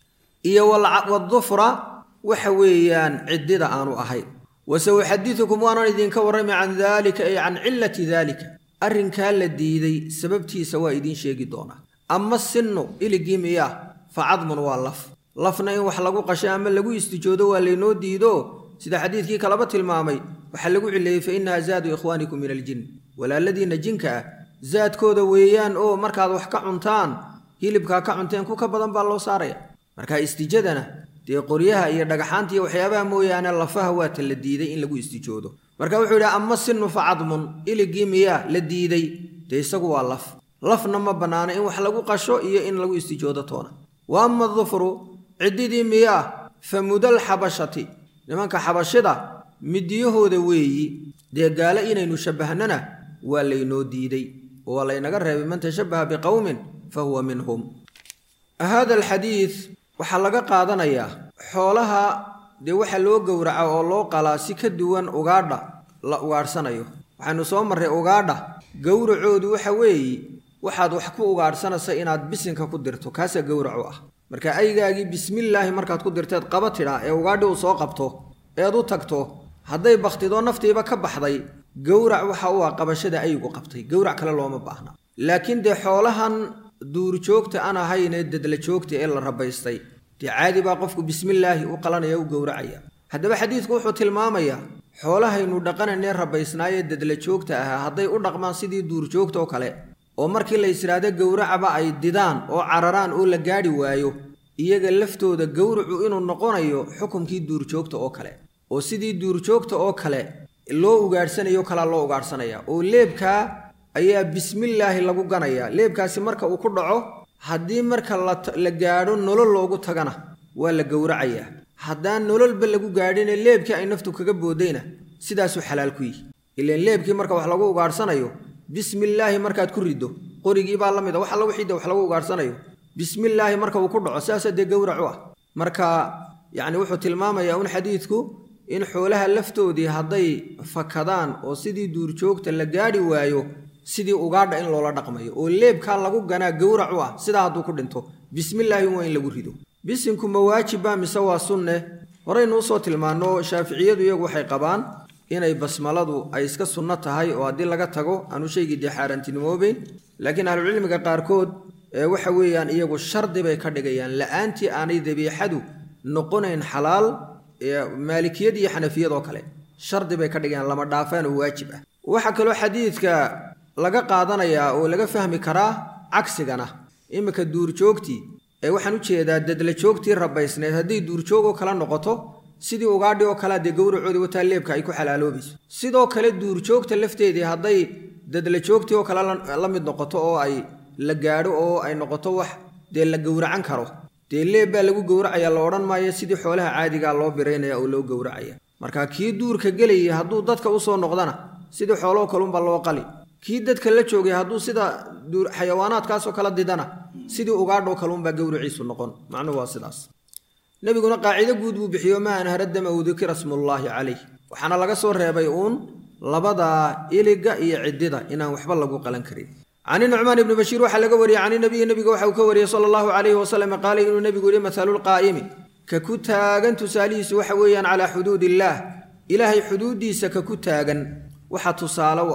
iyo waddufra waxa weeyaan ciddida aanu ahayn wasauxaditukum waanan idinka warrami can daalika ay can cillati daalika arrinkaa la diiday sababtiisa waa idiin sheegi doonaa ama sinnu iligii miyaa fa cadmun waa lafna in wax lagu qasho ama lagu istijoodo waa laynoo diido sida xadiidkii kalaba tilmaamay waxaa lagu cileeyey fa innaha zaadu ikhwaanikum min aljin walaaladiinna jinka ah zaadkooda weeyaan oo markaad wax ka cuntaan hilibkaa ka cunteen ku ka badan baa loo saaraya marka istijadana dee qoryaha iyo dhagaxaanta iyo waxyaabaha mooyaane lafaha waa ta la diiday in lagu istijoodo marka wuxuu yidhi ama sinnu fa cadmun iligii miyaa la diiday dee isagu waa lafna ma bannaana in wax lagu qasho iyo in lagu istijoodo toona wa ama dufru ciddidii miyaa fa mudal xabashati nimanka xabashida midiyahooda weeyi dee gaalo inaynu shabbahnana waa laynoo diiday oo waa laynaga reebay man tashabbaha biqowmin fa huwa minhum hada alxadiid waxaa laga qaadanayaa xoolaha dee waxa loo gowraca oo loo qalaa si ka duwan ugaadha la ugaadhsanayo waxaynu soo marray ugaadha gowracoodu waxa weeye waxaad wax ku ugaadhsanaysa inaad bisinka ku dirto kaasaa gowracu ah marka aygaagii bismillaahi markaad ku dirteed qaba tidhaa ee ugaadhi uu soo qabto eed u tagto hadday bakhtidoo naftiiba ka baxday gowrac waxa u ah qabashada aygu qabtay gowrac kale looma baahna laakiin dee xoolahan duurjoogta aan ahaynee dadla joogta ee la rabaystay dee caadi baa qofku bismillaahi u qalanaya u gowracaya haddaba xadiidku wuxuu tilmaamayaa xoolahaynu dhaqanaynee rabaysnaayee dadla joogta ahaa hadday u dhaqmaan sidii duurjoogta oo kale oo markii la ysidhaahdo gowracaba ay didaan oo cararaan oo la gaadhi waayo iyaga laftooda gowracu inuu noqonayo xukumkii duurjoogta oo kale oo sidii duurjoogta oo kale loo ugaadhsanayo kalaa loo ugaadhsanaya oo leebkaa ayaa bismillaahi lagu ganayaa leebkaasi marka uu ku dhaco haddii marka la gaadho nolol loogu tagana waa la gowracayaa haddaan nololba lagu gaadhine leebkii ay naftu kaga boodayna sidaasuu xalaal ku yihi ilaan leebkii marka wax lagu ugaadhsanayo bismillaahi markaad ku riddo qorigii baa la mid ah wax alla wixii wax lagu ugaarsanayo bismillaahi marka uu ku dhaco saas de gowrac ah marka yani wuxuu tilmaamayaa un xadiidku in xoolaha laftoodii hadday fakadaan oo sidii duurjoogta la gaadhi waayo sidii ugaadha in loola dhaqmayo oo leebkaa lagu ganaa gowrac u ah sidaa hadduu ku dhinto bismillaahi waa in lagu rido bisinku ma waajiba mise waa sunne horaynu usoo tilmaano shaaficiyadu iyagu waxay qabaan inay basmaladu ay iska sunno tahay oo haddii laga tago aanu shaygii dee xaaraantinimoobeyn laakiin ahlucilmiga qaarkood waxa weeyaan iyagu shardi bay ka dhigayaan la'aantii aanay dabiixadu noqonayn xalaal maalikiyad iyo xanafiyad oo kale shardi bay ka dhigayaan lama dhaafaan oo waajib ah waxaa kaloo xadiidka laga qaadanayaa oo laga fahmi karaa cagsigana imika duurjoogtii waxaan u jeedaa dadla joogtii rabaysneed haddii duurjoogoo kala noqoto sidii ugaadhi oo kale dee gowracoodii wataa leebka ay ku xalaaloobayso sidoo kale duurjoogta lafteedii hadday dadla joogtii oo kale la mid noqoto oo ay la gaadho oo ay noqoto wax dee la gowracan karo dee leeb baa lagu gowracaya la odhan maayo sidii xoolaha caadigaa loo biraynaya oo loo gowracaya marka kii duurka gelayay hadduu dadka usoo noqdana sidii xooloo kalunba loo qali kii dadka la joogay hadduu sida xayawaanaadkaasoo kala didana sidii ugaadhoo kalunbaa gowraciisu noqon macnuhu waa sidaas nabiguna qaacido guud buu bixiyo ma anhara dama u dikra smullaahi calayh waxaana laga soo reebay uun labada iliga iyo ciddida inaan waxba lagu qalan karin عن النعمان بن بشير وحا لغا وري عن النبي وحا كوري صلى الله عليه وسلم قال إنه النبي يقول مثل القائم ككتاغن تساليس وحا ويان على حدود الله إلهي حدودي سككتاغن وحا تسالو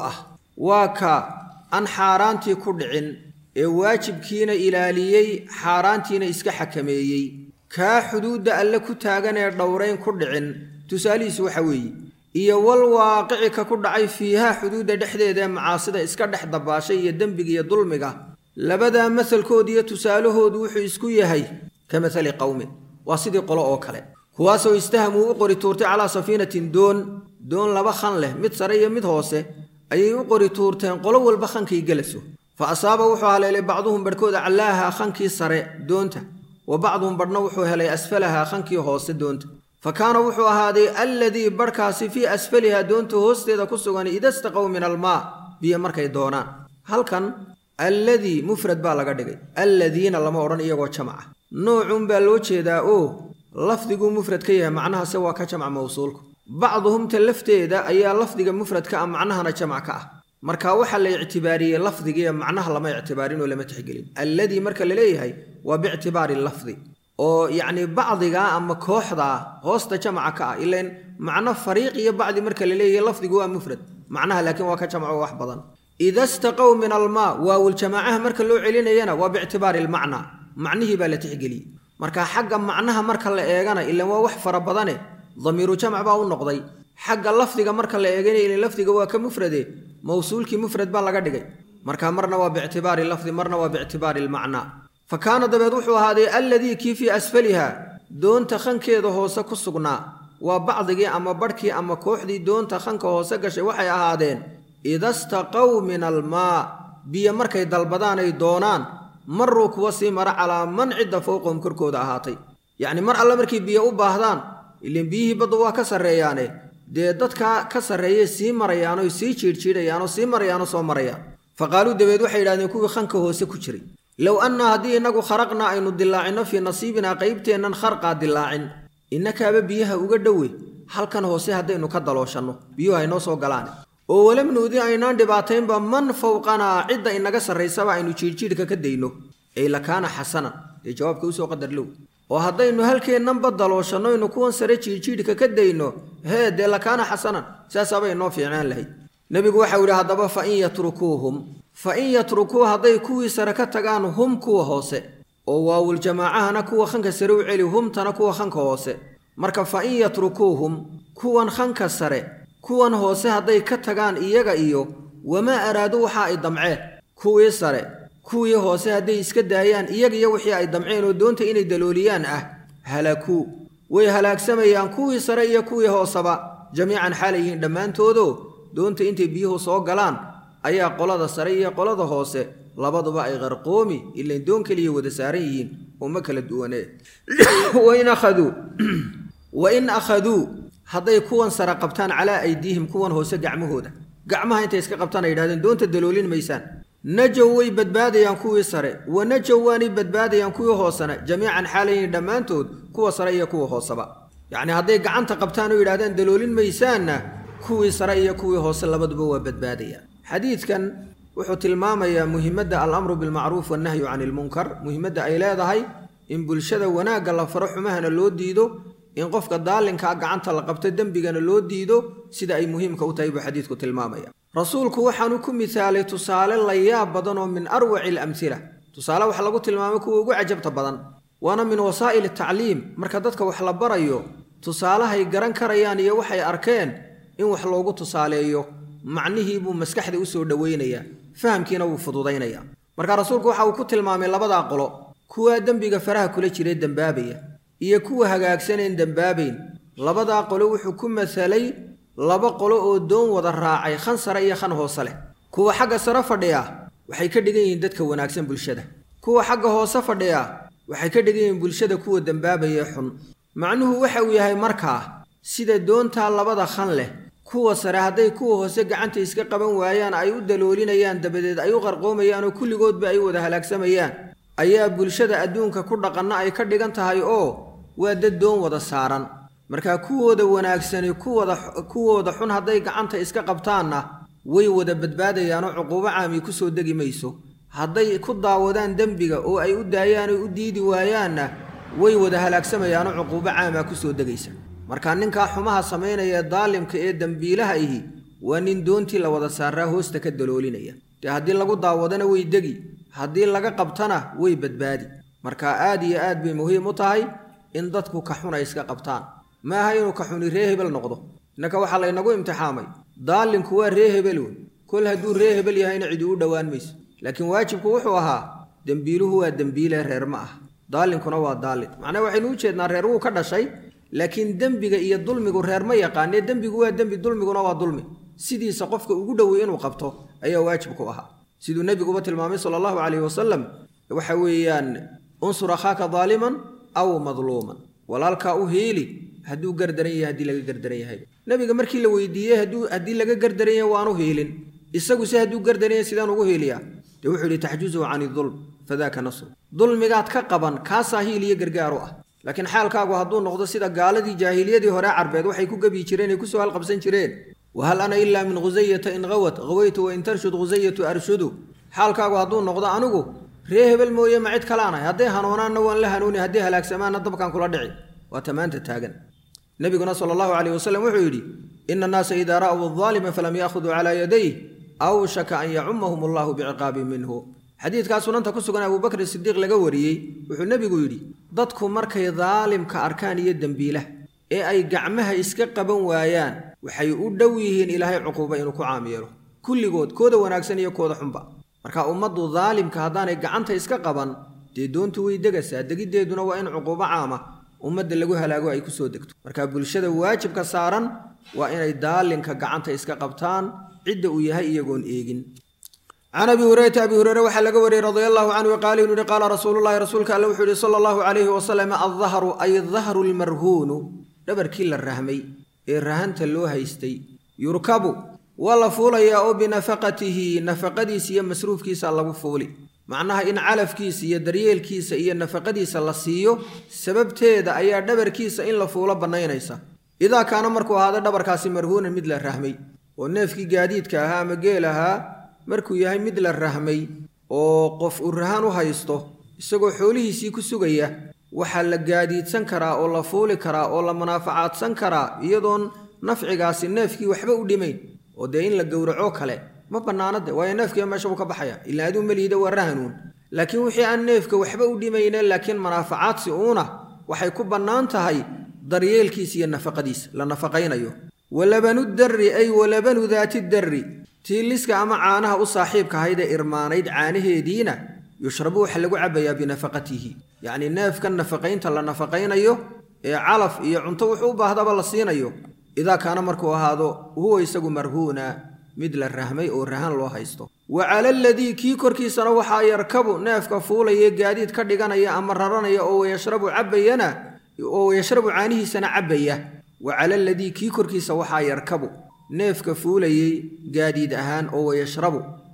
واكا أن حارانتي كردعن واجب كينا إلاليي حارانتينا إسك حكميي كا حدود ألا كتاغن دورين كردعن تساليس وحا وي iyo wal waaqici ka ku dhacay fiiha xuduuda dhexdeeda macaasida iska dhex dabaashay iyo dambiga iyo dulmiga labada masalkood iyo tusaalahoodu wuxuu isku yahay kama thali qawmin waa sidii qolo oo kale kuwaasoo istahamu u qori tuurtay calaa safiinatin doon laba khan leh mid sare iyo mid hoose ayay u qori tuurteen qolo walba khankii galaso fa asaaba wuxuu haleelay bacduhum barhkooda calaaha khankii sare doonta wa bacduhum barhna wuxuu helay asfalaha khankii hoose doonta فكان وحو هذه الذي بركاس في أسفلها دونته هستيدا كسوغاني إذا استقوا من الماء بيا مركي دونان هل كان الذي مفرد بالغا دغاي الذين لما اورن ايغو جماعه نوع بالوجه دا لفظه مفرد كيه معناها سوا كجمع موصول بعضهم تلفتيدا ايا لفظه مفرد كا معناها جمع كا marka waxa la ictibaariyay lafdiga macnaha lama ictibaarin oo lama tixgelin alladhi marka la leeyahay waa bi'tibaari lafdi oo yaani bacdiga ama kooxda hoosta jamca ka ileen macna fariiq iyo bacdi marka la leeyahay lafdigu waa mufrad macnaha laakiin waa ka jamco wax badan idha istaqaw min alma wa wal jamaacaha marka loo celinayana waa bi'tibaari almaana macnihi baa la tixgeli marka xagga macnaha marka la eegana ileen waa wax fara badane dhamiru jamc baa u noqday xagga lafdiga marka la eegana ileen lafdiga waa ka mufrade mawsuulki mufrad baa laga dhigay marka marna waa bi'tibaari lafdi marna waa bi'tibaari almaana فكان دبد وحو هذه الذي كيف أسفلها دون تخنكيده هوسا كسغنا وبعضي أما بركي أما كوحدي دون تخنك هوسا قشي وحي هذين إذا استقوا من الماء بيا مركي دالبدان دونان مروا كوسي مر على من عد فوقهم كركود أهاتي يعني مر على مركي بيا أباهدان اللي بيه بدوا كسر رياني دي دادكا كسر رياني سي مريانو سي چير ريانو سي مريانو سو مريان فقالوا دبد وحي لاني كوي خنك هوسا كجري لو أن هذه نجو خرقنا أن ندلعنا في نصيبنا قيبتي أن نخرق دلعن إنك بيها وجدوي هل كان هو سهد إنه كدلوشانو بيها ينوسو قلاني ولم نودي أينان دباتين بمن فوقنا عدة إنك سريسوا إنه تشير كدينو أي لكان حسنا الجواب كوسو قدر له وهذا إنه هل كان نبضلوشانو إنه كون سري تشير كدينو هذا لكان حسنا ساسوا إنه في عين له نبي وحول هذا فإن يتركوهم فإن يتركوها هذي كوي سركتغان هم كوا هوسه او واو الجماعه انا كوا خنك سرو علي هم تنا كوا خنك هوسه marka fa in yatrukuhum kuwan khanka sare kuwan hoose haday ka tagaan iyaga iyo wama araadu waxa ay damceen kuwii sare kuwii hoose haday iska daayaan iyaga iyo wixii ay damceen oo doonta inay dalooliyaan halaku way halaagsamayaan kuwii sare iyo kuwii hoosaba jamiican xalayeen dhamaantoodo doonta intay biyuhu soo galaan ayaa qolada sare iyo qolada hoose labaduba ay qarqoomi ilaa doon kaliya wada saaran yihiin oo ma kala duwanee wa in akhadu haday kuwan sare qabtaan ala aydihim kuwan hoose gacmahooda gacmaha intay iska qabtaan ay yiraahdeen doonta daloolin maysaan najow way badbaadayaan kuwii sare wa najow waanay badbaadayaan kuwii hoosana jamiican xaalayn dhammaantood kuwa sare iyo kuwa hoosaba yacni hadday gacanta qabtaan oo yidhahdaan daloolin maysaanna kuwii sare iyo kuwii hoose labaduba waa badbaadayaan xadiidkan wuxuu tilmaamayaa muhiimadda al-amru bilmacruuf wannahyu cani ilmunkar muhiimadda ay leedahay in bulshada wanaagga la faro xumahana loo diido in qofka daalinkaa gacanta la qabto dembigana loo diido sida ay muhiimka u tahay buu xadiidku tilmaamaya rasuulku waxaanu ku misaalay tusaale la yaab badan oo min arwaci alamhila tusaale waxa lagu tilmaamay kuwa ugu cajabta badan waana min wasaa'il tacliim marka dadka wax la barayo tusaalahay garan karayaan iyo waxay arkeen in wax loogu tusaaleeyo macnihii buu maskaxda u soo dhaweynayaa fahamkiina wuu fududaynayaa marka rasuulku waxa uu ku tilmaamay labadaa qolo kuwa dembiga faraha kula jiray dembaabaya iyo kuwa hagaagsaneen dembaabayn labadaa qolo wuxuu ku masalay laba qolo oo doon wada raacay khan sare iyo khan hoose leh kuwa xagga sare fadhiya waxay ka dhigan yihiin dadka wanaagsan bulshada kuwa xagga hoose fadhiya waxay ka dhigan yihiin bulshada kuwa dembaabaya xun macnuhu waxa uu yahay markaa sida doontaa labada khan leh kuwa sare hadday kuwa hoose gacanta iska qaban waayaan ay u daloolinayaan dabadeed ay u qarqoomayaan oo kulligoodba ay wada halaagsamayaan ayaa bulshada adduunka ku dhaqanna ay ka dhigan tahay oo waa dad doon wada saaran markaa kuwooda wanaagsani kuwooda xun hadday gacanta iska qabtaanna way wada badbaadayaanoo cuquubo caami ku soo degi mayso hadday ku daawadaan dembiga oo ay u daayaan oo u diidi waayaanna way wada halaagsamayaanoo cuquubo caamaa ku soo degaysa markaa ninkaa xumaha samaynaya daalimka ee dembiilaha ihi waa nin doontii la wada saaraa hoosta ka daloolinaya dee haddii lagu daawadana way degi haddii laga qabtana way badbaadi markaa aad iyo aad bay muhiim u tahay in dadku ka xun ay iska qabtaan ma aha inuu ka xuni ree hebel noqdo innaka waxaa laynagu imtixaamay daalinku waa ree hebel wey kol hadduu ree hebel yahayna cidi u dhowaan mayso laakiin waajibku wuxuu ahaa dembiiluhu waa dembiile reer ma ah daalinkuna waa daalin macnaha waxaynu u jeednaa reer wuu ka dhashay laakiin dembiga iyo dulmigu reer ma yaqaanee dembigu waa dembi dulmiguna waa dulmi sidiisa qofka ugu dhowey inuu qabto ayaa waajibku ahaa siduu nebiguba tilmaamay sala allahu calayhi wasalam waxa weeyaan unsur akhaaka daaliman aw madluuman walaalkaa u heeli hadduu gardaran yahay haddii laga gardaran yahay nebiga markii la weydiiyey haddii laga gardaran yahay waanu heelin isagu se hadduu gardaran yahay sidaan ugu heeliyaa dee wuxuu yidhi taxjuzuhu cani dulm fadaaka nasr dulmigaad ka qaban kaasaa hiil iyo gargaaru ah laakiin xaalkaagu hadduu noqdo sida gaaladii jaahiliyadii hore carbeed waxay ku gabi jireen ay ku soo halqabsan jireen wahal ana ilaa min khusayata in qawat qawaytu wa in tarshud khusayatu arshudu xaalkaagu hadduu noqdo anigu ree hebel mooye ma cid kalaanahay hadday hanuunaanna waan la hanuuni hadday halaagsamaanna dabkaan kula dhici waa tamaanta taagan nebiguna sala allahu calayhi wasalam wuxuu yidhi ina annaasa idaa ra'w aldaalima falam yaakhuduu calaa yadayh awshaka an yacumahum allahu biciqaabin minhu xadiidkaa sunanta ku sugan abubakri sidiiq laga wariyey wuxuu nebigu yidhi dadku markay daalimka arkaan iyo dembiilah ee ay gacmaha iska qaban waayaan waxay u dhow yihiin ilaahay cuquuba inuu ku caam yeelo kulligood kooda wanaagsan iyo kooda xunba marka ummaddu daalimka haddaanay gacanta iska qaban dee doontu way degaysaa degiddeeduna waa in cuquubo caama ummadda lagu halaago ay ku soo degto marka bulshada waajibka saaran waa inay daalinka gacanta iska qabtaan cidda uu yahay iyagoon eegin can abi hurayra waxaa laga wariyey radia allahu canhu qaala inuu yihi qaala rasuulullahi rasuulka alle wuxuu yihi sala allahu calayhi wasalam aldahru ay dahru lmarhuunu dhabarkii la rahmay ee rahanta loo haystay yurkabu waa la fuulayaa oo binafaqatihi nafaqadiisa iyo masruufkiisa lagu fuuli macnaha in calafkiisa iyo daryeelkiisa iyo nafaqadiisa la siiyo sababteeda ayaa dhabarkiisa in la fuulo bannaynaysa idaa kaana markuu ahaado dhabarkaasi marhuunan mid la rahmay oo neefkii gaadiidka ahaa ama geel ahaa markuu yahay mid la rahmay oo qof uu rahan u haysto isagoo xoolihiisii ku sugaya waxaa la gaadiidsan karaa oo la fuuli karaa oo la munaafacaadsan karaa iyadoon nafcigaasi neefkii waxba u dhimayn oo dee in la gowraco kale ma bannaanade waayo neefkiiba meesha buu ka baxaya ilaa aduu meliida waa rahanuun laakiin wixii aan neefka waxba u dhimayne laakiin manaafacaadsi uuna waxay ku bannaan tahay daryeelkiisa iyo nafaqadiisa la nafaqaynayo walabanu darri ay walabanu daati darri tii liska ama caanaha u saaxiibka ahayd ee irmaanayd caanaheediina yushrabu waxa lagu cabbayaa binafaqatihi yacni neefkan nafaqaynta la nafaqaynayo ee calaf iyo cunto wuxuu u baahdaba la siinayo idaa kaana markuu ahaado huwa isagu marhuuna mid la rahmay oo rahan loo haysto wa cala aladii kii korkiisana waxaa yarkabu neefka fuulaya gaadiid ka dhiganaya ama raranaya oo yashrabu caanihiisana cabbaya wa cala aladii kii korkiisa waxaa yarkabu neefka fuulayay gaadiid ahaan oo yashrabu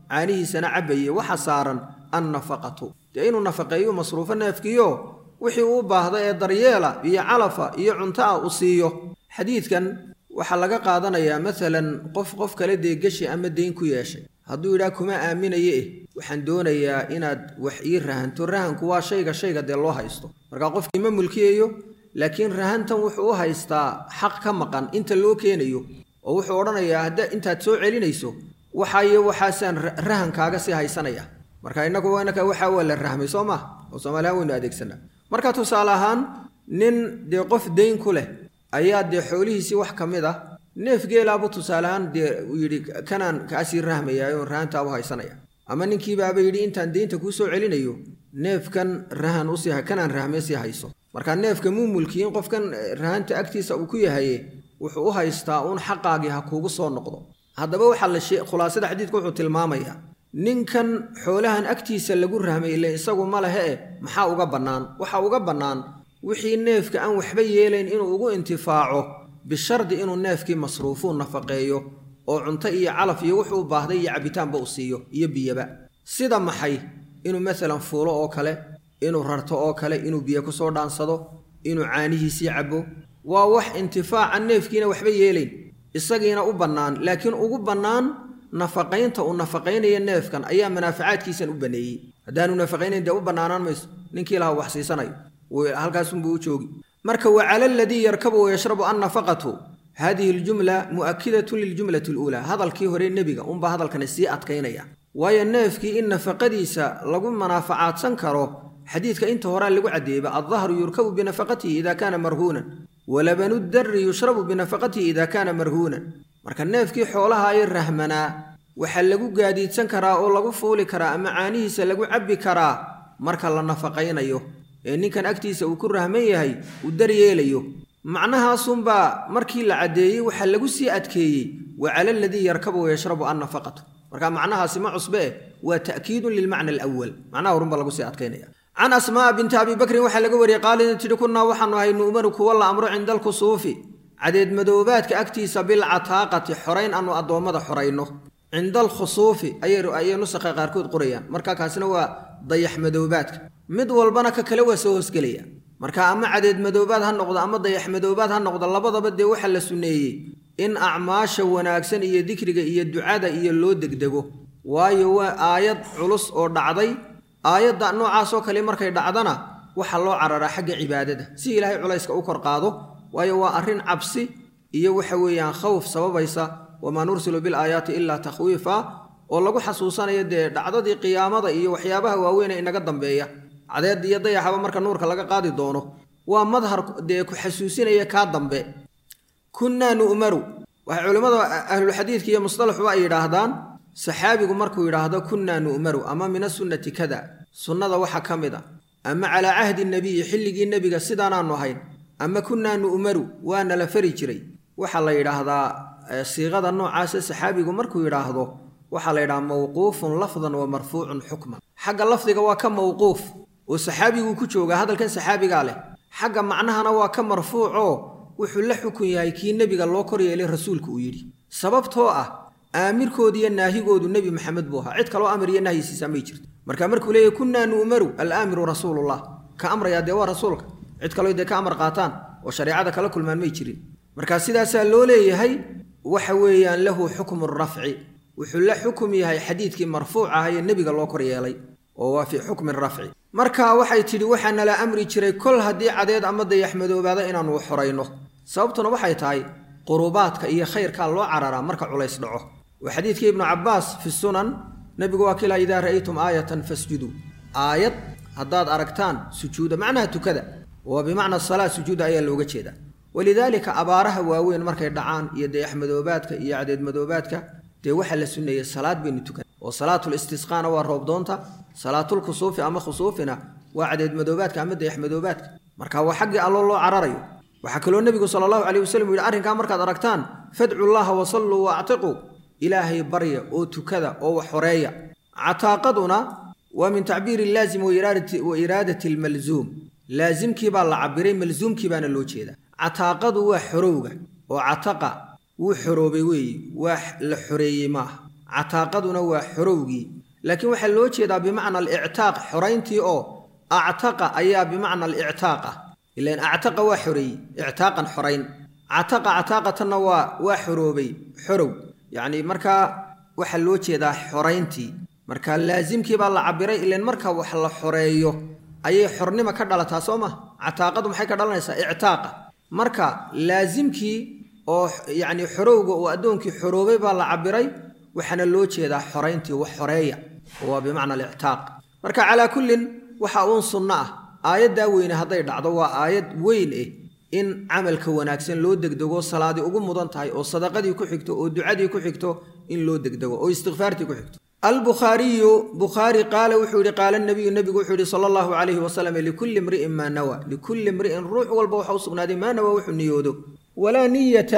caanihiisana cabaye waxa saaran annafaqatu dee inuu nafaqeeyo masruufo neefkiyo wixii uu baahda ee daryeela iyo calafa iyo cuntaa u siiyo xadiidkan waxaa laga qaadanayaa maalan qof kale deegashi ama deyn ku yeeshay hadduu yidhaha kuma aaminaye waxaan doonayaa inaad wax ii rahanto rahanku waa shayga dee loo haysto markaa qofkii ma mulkiyayo laakiin rahantan wuxuu u haystaa xaq ka maqan inta loo keenayo oo wuxuu odhanayaa hadda intaad soo celinayso waxaasaan rahankaaga sii haysanaya marka innagu waxaa waa la rahmay soo maaha oo soomaalihaan waynu adeegsanaa marka tusaale ahaan nin dee qof deyn ku leh ayaa dee xoolihiisii wax ka mid ah neef geelaabu tusaale ahaan dee uu yidhi kanaan kaasii rahmayaayo rahantaa u haysanaya ama ninkiibaaba yidhi intaan deynta kuu soo celinayo neefkan rahan kanaan rahmee sii hayso marka neefka muu mulkiyin qofkan rahanta agtiisa uu ku yahaye wuxuu u haystaa uun xaqaagii ha kuugu soo noqdo haddaba waxaa khulaasada xadiidku wuxuu tilmaamayaa ninkan xoolahan agtiisa lagu rahmay ile isagu ma lehe maxaa uga bannaan waxaa uga bannaan wixii neefka aan waxba yeelayn inuu ugu intifaaco bishardi inuu neefkii masruufuu nafaqeeyo oo cunto iyo calaf iyo wuxuu u baahday iyo cabitaanba u siiyo iyo biyaba sida maxay inuu maalan fuulo oo kale inuu rarto oo kale inuu biyo ku soo dhaansado inuu caanihiisii cabo waa wax intifaaca neefkiina waxba yeelayn isagiina u bannaan laakiin ugu bannaan nafaqaynta uu nafaqaynaya neefkan ayaa manaafacaadkiisan u baneeyey haddaanu nafaqaynayn dee u bannaanaan mayso ninkii laha wax siisanayo halkaasunbuu u joogi marka wacala aladii yarkabu wayashrabu annafaqatu hadihi aljumla mu'akidatun liljumlati aluulaa hadalkii hore nebiga unbaa hadalkani sii adkaynaya waayo neefkii in nafaqadiisa lagu manaafacaadsan karo xadiidka inta horaa lagu caddeeyba addahru yurkabu binafaqatihi ida kaana marhuunan walabanu darri yushrabu binafaqatihi ida kaana marhuunan marka neefkii xoolaha ay rahmanaa waxaa lagu gaadiidsan karaa oo lagu fuuli karaa ama caanihiisa lagu cabbi karaa marka la nafaqaynayo ee ninkan agtiisa uu ku rahman yahay uu daryeelayo macnahaasunbaa markii la caddeeyey waxaa lagu sii adkeeyey wacala aladii yarkabu wayashrabu annafaqatu marka macnahaasi ma cusbe waa ta'kiidun lilmacna alawal macnaha horunba lagu sii adkaynaya can asmaa binti abi bakrin waxaa laga wariyey qaala inay tidhi kunnaa waxaanu ahay nu'manu kuwa la amro cinda alkusuufi cadeed madoobaadka agtiisa bilcataaqati xorayn aanu addoommada xorayno cinda alkhusuufi ayay nusakha qaarkood qorayaan marka kaasina waa dayax madoobaadka mid walbana ka kale waa soo hoosgelaya marka ama cadeed madoobaad ha noqdo ama dayax madoobaad ha noqdo labadaba dee waxaa la sunneeyey in acmaasha wanaagsan iyo dikriga iyo ducada iyo loo degdego waayo waa aayad culus oo dhacday aayadda noocaasoo kale markay dhacdana waxaa loo cararaa xagga cibaadada si ilaahay culayska u kor qaado waayo waa arrin cabsi iyo waxa weeyaan khawf sababaysa wamaa nursilu bilaayaati ilaa takhwiifa oo lagu xasuusanayo dee dhacdadii qiyaamada iyo waxyaabaha waaweyn ee inaga dambeeya cadeed iyo dayaxaba marka nuurka laga qaadi doono waa madhar dee ku xasuusinaya kaa dambe kunnaa nu'maru waxay culimmada ahlulxadiidka iyo musطalaxuba ay yidhaahdaan saxaabigu markuu yidhaahdo kunnaa nu'maru ama min asunnati kada sunnada waxa ka mid a ama calaa cahdi nebiyi xilligii nebiga sidaanaanu ahayn ama kunnaa nu'maru waana la fari jiray waxaa la yidhaahdaa siiqada noocaasa saxaabigu markuu yidhaahdo waxaa la yidhaha mawquufun lafdan wa marfuucun xukman xagga lafdiga waa ka mawquuf oo saxaabiguu ku joogaa hadalkan saxaabigaa leh xagga macnahana waa ka marfuucoo wuxuu la xukun yahay kii nebiga loo kor yeelay rasuulku uu yidhi sababtoo ah aamirkoodiiyo naahigoodu nebi maxamed buu ahaa cid kaloo amar iyo nahyi may jirto marka markuu leeyahy kunnaa nu'maru alaamiru rasuulullah ka amrayaa dee waa rasuulka cid kaloo dee ka amar qaataan oo shareecada kala kulmaan may jirin marka sidaasaa loo leeyahay waxa weeyaan lahu xukmu rafci wuxuu la xukum yahay xadiidkii marfuuc ah ee nebiga loo kor yeelay oo waa fii xukmi rafci marka waxay tidhi waxaa nala amri jiray kol haddii cadeed ama dayax madoobaada inaanu xorayno sababtuna waxay tahay qurubaadka iyo khayrkaa loo cararaa marka culays dhaco waa xadiidkii ibnu cabbaas fi sunan nebigu waa kilaa idaa ra'aytum aayatan fasjuduu aayad haddaad aragtaan sujuuda macnaha tukada oo bimacna salaa sujuuda ayaa looga jeedaa walidaalika abaaraha waaweyn markay dhacaan iyo dayax madoobaadka iyo cadeed madoobaadka dee waxaa la sunneeyey salaad baynu tukan oo salaatul istisqaana waa roobdoonta salaatul kusuufi ama khusuufina waa cadeed madoobaadka ama dayax madoobaadka marka waa xaggii alloo loo cararayo waxaa kaloo nebigu sala allahu calayh wasallam yidhi arrinkaa markaad aragtaan fadcu llaha wasalluu waactiquu ilaahay barya oo tukada oo wax xoreeya cataaqaduna waa min tacbiiri laazim wa iraadati almalzuum laasimkii baa la cabiray malzuumkii baana loo jeedaa cataaqadu waa xorowga oo cataqa wuu xoroobay weeye waa la xoreeyey maaha cataaqaduna waa xorowgii laakiin waxa loo jeedaa bimacna al-i'taaq xorayntii oo actaqa ayaa bimacna al-i'taaq ilaan actaqa waa xoreey i'taaqan xorayn cataaqatan waa xoroobay xorow yani marka waxa loo jeedaa xorayntii marka laazimkii baa la cabiray ilaan marka wax la xoreeyo ayay xornimo ka dhalataa sooma cataaqadu maxay ka dhalanaysaa i'taaqa marka laazimkii oo yani xorowga oo adoonkii xoroobay baa la cabiray waxana loo jeedaa xorayntii wax xoreeya waa bimacna al-i'taaq marka ala kullin waxa uu sunna aayada weyn haday dhacdo waa aayad weyn in amalka wanaagsan loo degdego salaadi ugu mudan tahay oo sadaqadii ku xigto oo ducadii ku xigto in loo degdego oo istighfaartii ku xigto البخاري قال وحوري قال النبي وحوري صلى الله عليه وسلم لكل امرئ ما نوى لكل امرئ روح والبوح وسقنادي ما نوى وحنيودو ولا نية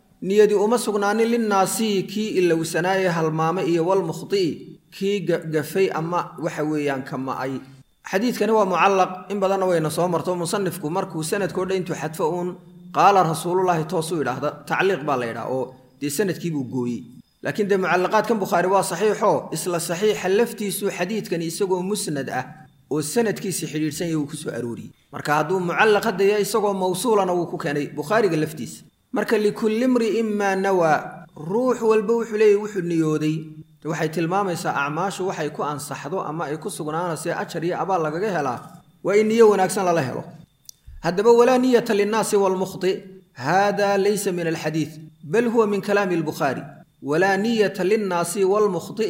أما سقناني للناس كي إلا وسنايا هالمامئي والمخطئ كي قفي أما وحويان كما أي حديث كان هو معلق إن بدنا وين صامرته مصنفكم مركو سنة كودا انتو حتفؤون قال رسول الله توصل هذا تعليق بالله أو دي سنة كيبو قوي لكن ده معلقات كان بخاري وا صحيحه اسلا صحيح لفتيسو حديث كان isagoo musnad oo sanadkiisa xiriirsan yahay ku soo aroori marka haduu muallaq hadaya isagoo mawsuulana uu ku keenay bukhariga laftiisa marka li kulli imri imma nawa ruux walba wuxuu leeyahay wuxuu niyooday waxay tilmaamaysaa acmaashu waxay ku ansaxdo ama ay ku sugnaanayso ajar iyo abaal lagaga helaa waa in niyo wanaagsan la helo hadaba wala niyata lin nas wal mukhti hada laysa min al hadith bal huwa min kalam al bukhari ولا نية للناس والمخطئ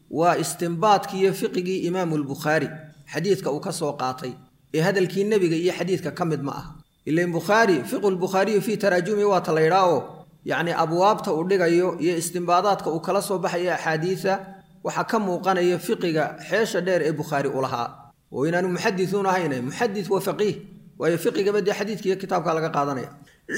واستنباط كي فقه إمام البخاري حديثك أكسو قاطي هذا الكي النبي إيه حديثك كمد معه إلا البخاري فقه البخاري في تراجمي وطليراو يعني أبواب تقولك إيه استنباطاتك أكلسو بحي حديثة وحكم وقنا فقه حيش دير البخاري أولها وإننا محدثون هنا محدث وفقيه ويفقه بدي حديثك كتابك على قاضنية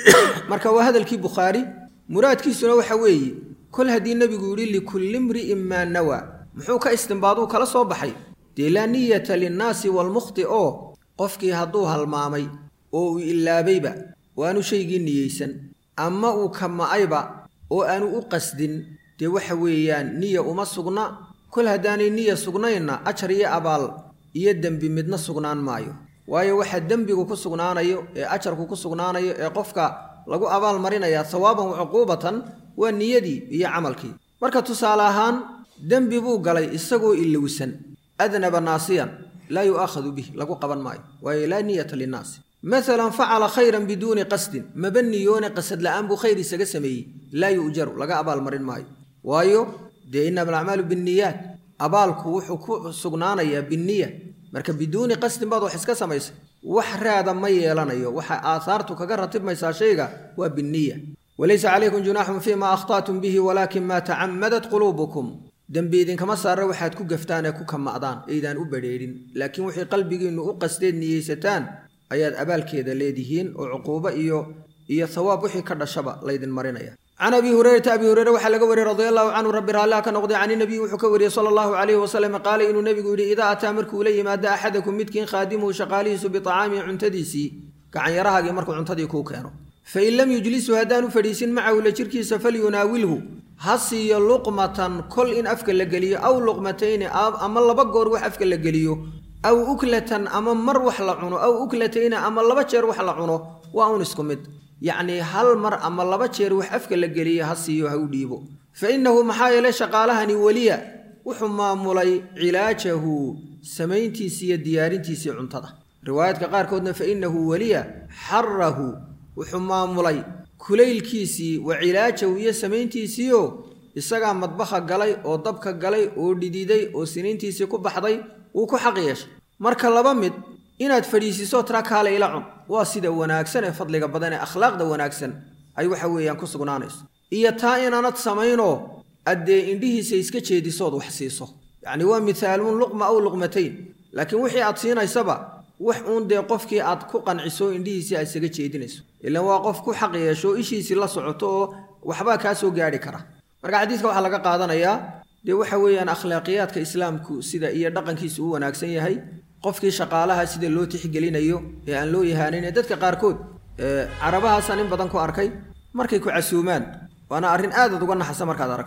مركا وهذا الكي بخاري مراد كي سنو حوي كل هدي النبي يقول لكل امرئ ما نوى محوك استنباطو كلا سو بخاي دي لا نية للناس والمخطئ قفكي هدوها المامي او الا بيبا وانو شيغي نييسن اما او كما ايبا او انو قصدين دي waxa weeyaan niya uma sugna kul hadaani niya sugnayna ajar iyo abaal iyo dambi midna sugnaan maayo waayo waxa dambigu ku sugnaanayo ee ajarku ku sugnaanayo ee qofka lagu abaal marinaya thawaaban wa uqubatan waa niyadii iyo amalkii marka tusaale ahaan dambi buu galay isagoo ilowsan adnaba naasiyan la yu'akhadhu bihi lagu qaban maayo waa la niyata linnaas مثلا فعل خيرا بدون قصد مبنيون قصد لان بو خير isaga sameeyay la yu'jaru laga abaal marin maayo waayo deena بالأعمال بالنيات abaalku wuxuu ku sugnaanaya binniya marka biduni qasd baad wax iska sameeyay wax raada ma yeelanayo waxa aasaartu kaga ratibmaysa shayga waa binniya وليس عليكم جناح فيما أخطأتم به ولكن ما تعمدت قلوبكم دنبيدين كما صار waxaad ku gaftaan ku kamaadaan eedan u bareerin laakiin wixii qalbigiinu u qasdeed niyeysataan ayaad abaalkeeda leedihiin oo uquuba iyo thawaab wixii ka dhashaba leedin marinaya عن أبي هريرة وحا laga wariyay radiyallahu anhu rabbi raallah ka noqday aan nabi wuxuu ka wariyay sallallahu alayhi wasallam qaal inuu nabigu yiri ida ataamarku leeymaada ahadakum midkiin khadimu shaqaalihiisu bi taami cuntadiisi gacan yarahaagi markuu cuntadii ku keeno fa in lam yujlisu hadanu fariisin macahu la jirkiisa falyunawilhu hasiya luqmatan kul in afka la galiyo aw luqmatayn ama laba goor wax afka la galiyo aw uklatan ama mar wax la cuno aw uklatayn ama laba jeer wax la cuno waa un isku mid يعني هل مر أما الله بتشير وحفك للجلية هسيو هوديبو فإنه محايل شقالهني وليا وحما ملي علاجه سمينتي سي ديارنتي سي عنتضة رواية كقار كودنا فإنه وليا حره وحما ملي كليل كيسي وعلاجه هي سمينتي سيو السجع مطبخة جلي أو طبخة جلي أو ديدي أو سنينتي سي كوب حضي وكو حقيش مرك الله بمد inaad fariisiso trakaale ilaa waa sida wanaagsan ee fadliga badan ee akhlaaqda wanaagsan ay waxa weeyaan ku sugnaanayso iyo taa inaanad sameeyno adee indhihiisa iska jeedisood wax siiso yaani waa mithaalun luqma aw luqmatayn laakiin wixii aad siinaysaba wax uun dee qofkii aad ku qanciso indhihiisa ay isaga jeedinayso ilaa waa qof ku xaq yeesho ishiisi la socoto oo waxba ka soo gaari kara marka xadiiska waxa laga qaadanayaa dee waxa weeyaan akhlaaqiyadka islaamku sida iyo dhaqankiisu uu wanaagsan yahay qofkii shaqaalaha sida loo tixgelinayo ee aan loo yahaanayn dadka qaar kood carabaha san in badan ku arkay markay ku casuumaan waana arin aad uga naxsan markaad aragto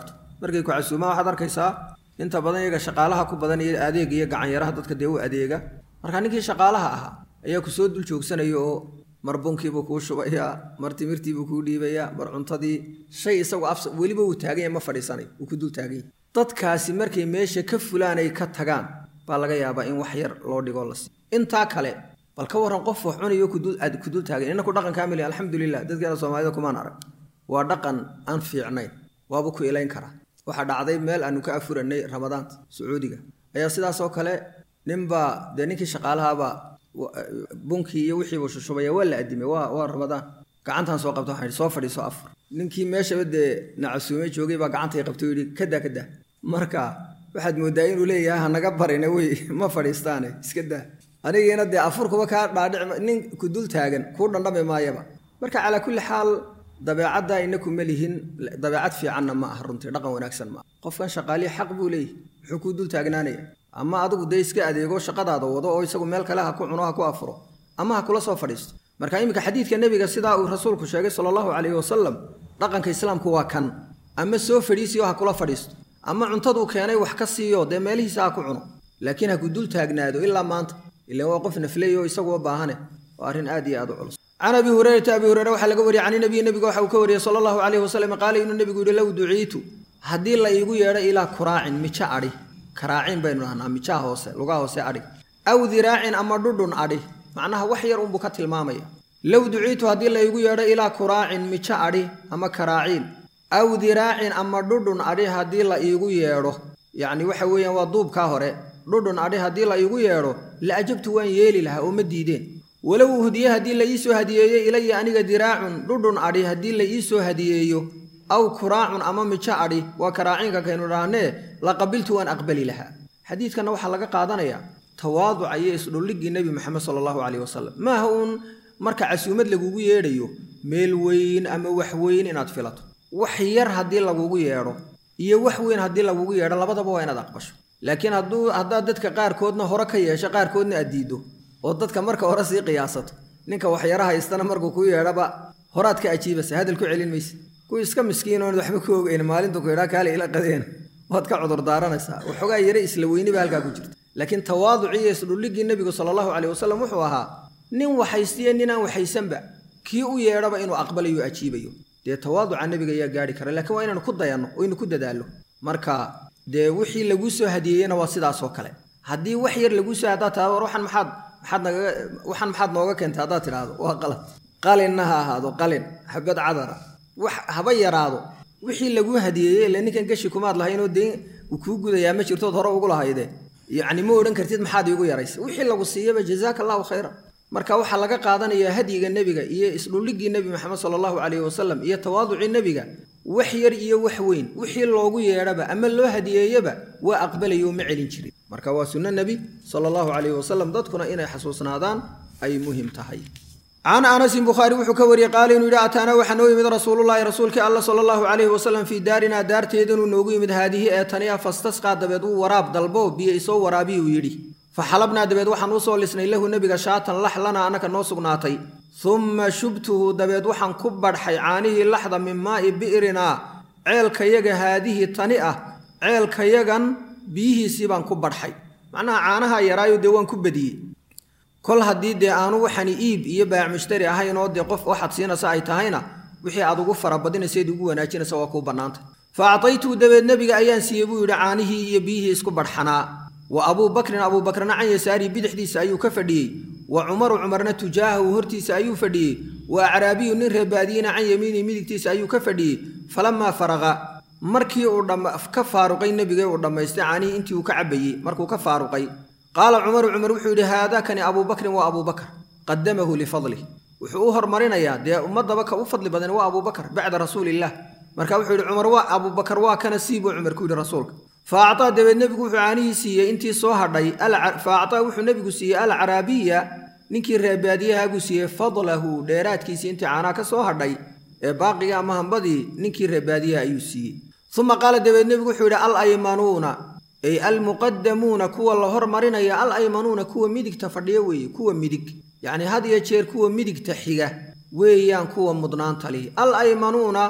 markay ku casuumaan waxaad arkaysaa inta badan iyaga shaqaalaha ku badan iyo adeeg iyo gacan yaraha dadka dee u adeega marka ninkii shaqaalaha ahaa ayaa ku soo dul joogsanaya oo mar bunkiibuu kuu shubayaa mar timirtiibuu kuu dhiibayaa mar cuntadii shay isagu weliba uu taagan yahay ma fadhiisanayo uu ku dul taagan yahay dadkaasi markay meesha ka fulaanay ka tagaan baa laga yaabaa in wax yar loo dhigo la siiyo intaa kale bal ka waran qof wax cunayo ku dul taagan innaku dhaqan kaamil alxamdulilah dadkeena soomaalida kumaan arag waa dhaqan aan fiicnayn waaba ku ilayn karaa waxaa dhacday meel aanu ka afuranay ramadaanta sacuudiga ayaa sidaasoo kale ninbaa dee ninkii shaqaalahaaba bunkii iyo wixiibu shushubaya waa la adimay waa ramadaan gacantaan soo qabta waxaan soo fadhiiso afur ninkii meeshaba dee nacasuumay joogay baa gacantay qabtay yidhi kada marka waxaad moodaa inuu leeyahay hanaga barina wey ma fadhiistaane iska daa anigiina dee afurkuba kaa dhaadhic nin ku dul taagan kuu dhandhami maayaba marka calaa kulli xaal dabeecadda inaku ma lihin dabeecad fiicanna ma aha runtii dhaqan wanaagsan ma aha qofkan shaqaaliya xaq buu leeyahay wuxuu kuu dul taagnaanaya ama adigu dee iska adeego shaqadaada wado oo isagu meel kale ha ku cuno ha ku afuro ama ha kula soo fadhiisto marka iminka xadiidka nebiga sidaa uu rasuulku sheegay sala allahu calayhi wasalam dhaqanka islaamku waa kan ama soo fadhiisiyo ha kula fadhiisto ama cuntaduu keenay wax ka siiyo dee meelihiisa ha ku cuno laakiin ha ku dul taagnaado ilaa maanta ilaan waa qof nafley oo isaguba baahane waa arrin aad iyo aad u culus can abi hurayrata abi hureyre waxaa laga wariyay can nabiyi nebiga waxa uu ka wariyey sala allahu calayhi wasalam qaala inuu nebigu yidhi low duciitu haddii la iigu yeedho ilaa kuraacin mijo adhi karaacin baynu dhahnaa mijaha hoose lugaha hoose adhi aw diraacin ama dhudhun adhi macnaha wax yar unbuu ka tilmaamaya low duciitu haddii la iigu yeedho ilaa kuraacin mijo adhi ama karaaciin aw diraacin ama dhudhun adhi haddii la iigu yeedho yacni waxa weeyaan waa duubkaa hore dhudhun adhi haddii la iigu yeedho la ajabtu waan yeeli lahaa oo ma diideen walow uhdiye haddii la ii soo hadiyeeyo ilaya aniga diraacun dhudhun adhi haddii la ii soo hadiyeeyo aw kuraacun ama mijo adhi waa karaaciinka kaynu dhahnee la qabiltu waan aqbali lahaa xadiidkanna waxaa laga qaadanayaa tawaaduca iyo isdhulliggii nebi moxamed sala allahu calayhi wasalam maaha uun marka casuumad lagugu yeedhayo meel weyn ama wax weyn inaad filato wax yar haddii lagugu yeedho iyo wax weyn haddii lagugu yeedho labadaba waa inaad aqbasho laakiin haddaad dadka qaarkoodna hore ka yeesho qaarkoodna aad diiddo oo dadka marka hore sii qiyaasato ninka waxyara haystana markuu ku yeedhaba horaad ka ajiibasa hadal ku celin maysa ku iska miskiinoon waxba ku ogeyn maalintu ku yidhaa kaale ila qadeen waad ka cudur daaranaysaa waxoogaa yare isla weyniba halkaa ku jirta laakiin tawaaducii iyo isdhulliggii nebigu sala allahu calayhi wasalam wuxuu ahaa nin waxaystiyo ninaan waxaysanba kii u yeedhaba inuu aqbalayo ajiibayo dee tawaaduca nebiga ayaa gaadhi kara laakiin waa inaanu ku dayanno oo inu ku dadaallo marka dee wixii laguu soo hadiyeeyena waa sidaasoo kale haddii wax yar laguu soo haddaad tahado war waxaan maxaad nooga keentay haddaad tidhaahdo waa qalad qalinna ha ahaado qalin xabad cadara wax haba yaraado wixii laguu hadiyeeyey ile ninkan gashi kumaad lahaynoo dee uu kuu gudayaa ma jirtood hore ugu lahayde yacni ma odhan kartid maxaad iigu yaraysa wixii lagu siiyaba jazaaka allahu khayra marka waxaa laga qaadanayaa hadyiga nebiga iyo isdhulliggii nebi maxamed sala allahu calayhi wasalam iyo tawaaducii nebiga wax yar iyo wax weyn wixii loogu yeedhaba ama loo hadiyeeyaba waa aqbalayo ma celin jirin marka waa sunno nebi sala allahu calayhi wasalam dadkuna inay xasuusnaadaan ay muhim tahay can anasin bukhaari wuxuu ka wariyey qaala inuu yidhi ataanaa waxaa noo yimid rasuulullaahi rasuulkii alla sala allahu calayhi wasalam fii daarinaa daarteedanuu noogu yimid haadihi ee taniya fastasqaa dabeed uu waraab dalbo biyo isoo waraabiyuu yidhi faxalabnaa dabeed waxaan u soo lisnay lahu nebiga shaatan lax lanaa annaka noo sugnaatay umma shubtuhu dabeed waxaan ku badhxay caanihii laxda min maa'i bi'rinaa ceelkayaga haadihii tani ah ceelkayagan biyihiisii baan ku badhxay macnaha caanaha yaraayo dee waan ku badiyey kol haddii dee aanu waxani iib iyo baac mushtari ahayn oo dee qof waxaad siinaysa ay tahayna wixii aad ugu farabadinaysayd ugu wanaajinaysa waa kuu bannaantay fa actaytuu dabeed nebiga ayaan siiyey buu yidhi caanihii iyo biyihii isku badhxanaa wa abuu bakrin abuubakrna can yasaarii bidixdiisa ayuu ka fadhiyey wa cumaru cumarna tujaahahu hortiisa ayuu fadhiyey wa acraabiyu nin reebaadiyina can yamiinihi midigtiisa ayuu ka fadhiyey falamaa faraqa markii uu ka faaruqay nebigee uu dhammaystay caanihii intii uu ka cabbayey markuu ka faaruqay qaala cumaru cumar wuxuu yidhi haadaakani abuubakrin waa abuubakar qadamahu lifadlih wuxuu u hormarinayaa dee ummaddaba ka u fadli badan waa abuubakar bacda rasuuliillah marka wuxuu yidhi cumar waa abuubakar waa kana sii buu cumar ku yidhi rasuulka fa actaa dabeed nebigu wuxuu caanihii siiyey intii soo hadhay fa actaa wuxuu nebigu siiyey alcaraabiya ninkii reebaadiyaha buu siiyey fadlahu dheeraadkiisii intii caanaha ka soo hadhay ee baaqiga ama hambadii ninkii reebaadiyaha ayuu siiyey uma qaala dabeed nebigu wuxuu yidhi alaymanuuna ay almuqadamuuna kuwa la hormarinaya alaymanuuna kuwa midigta fadhiya weeye kuwa midig yacni had iyo jeer kuwa midigta xiga weeyaan kuwa mudnaanta lihi alaymanuuna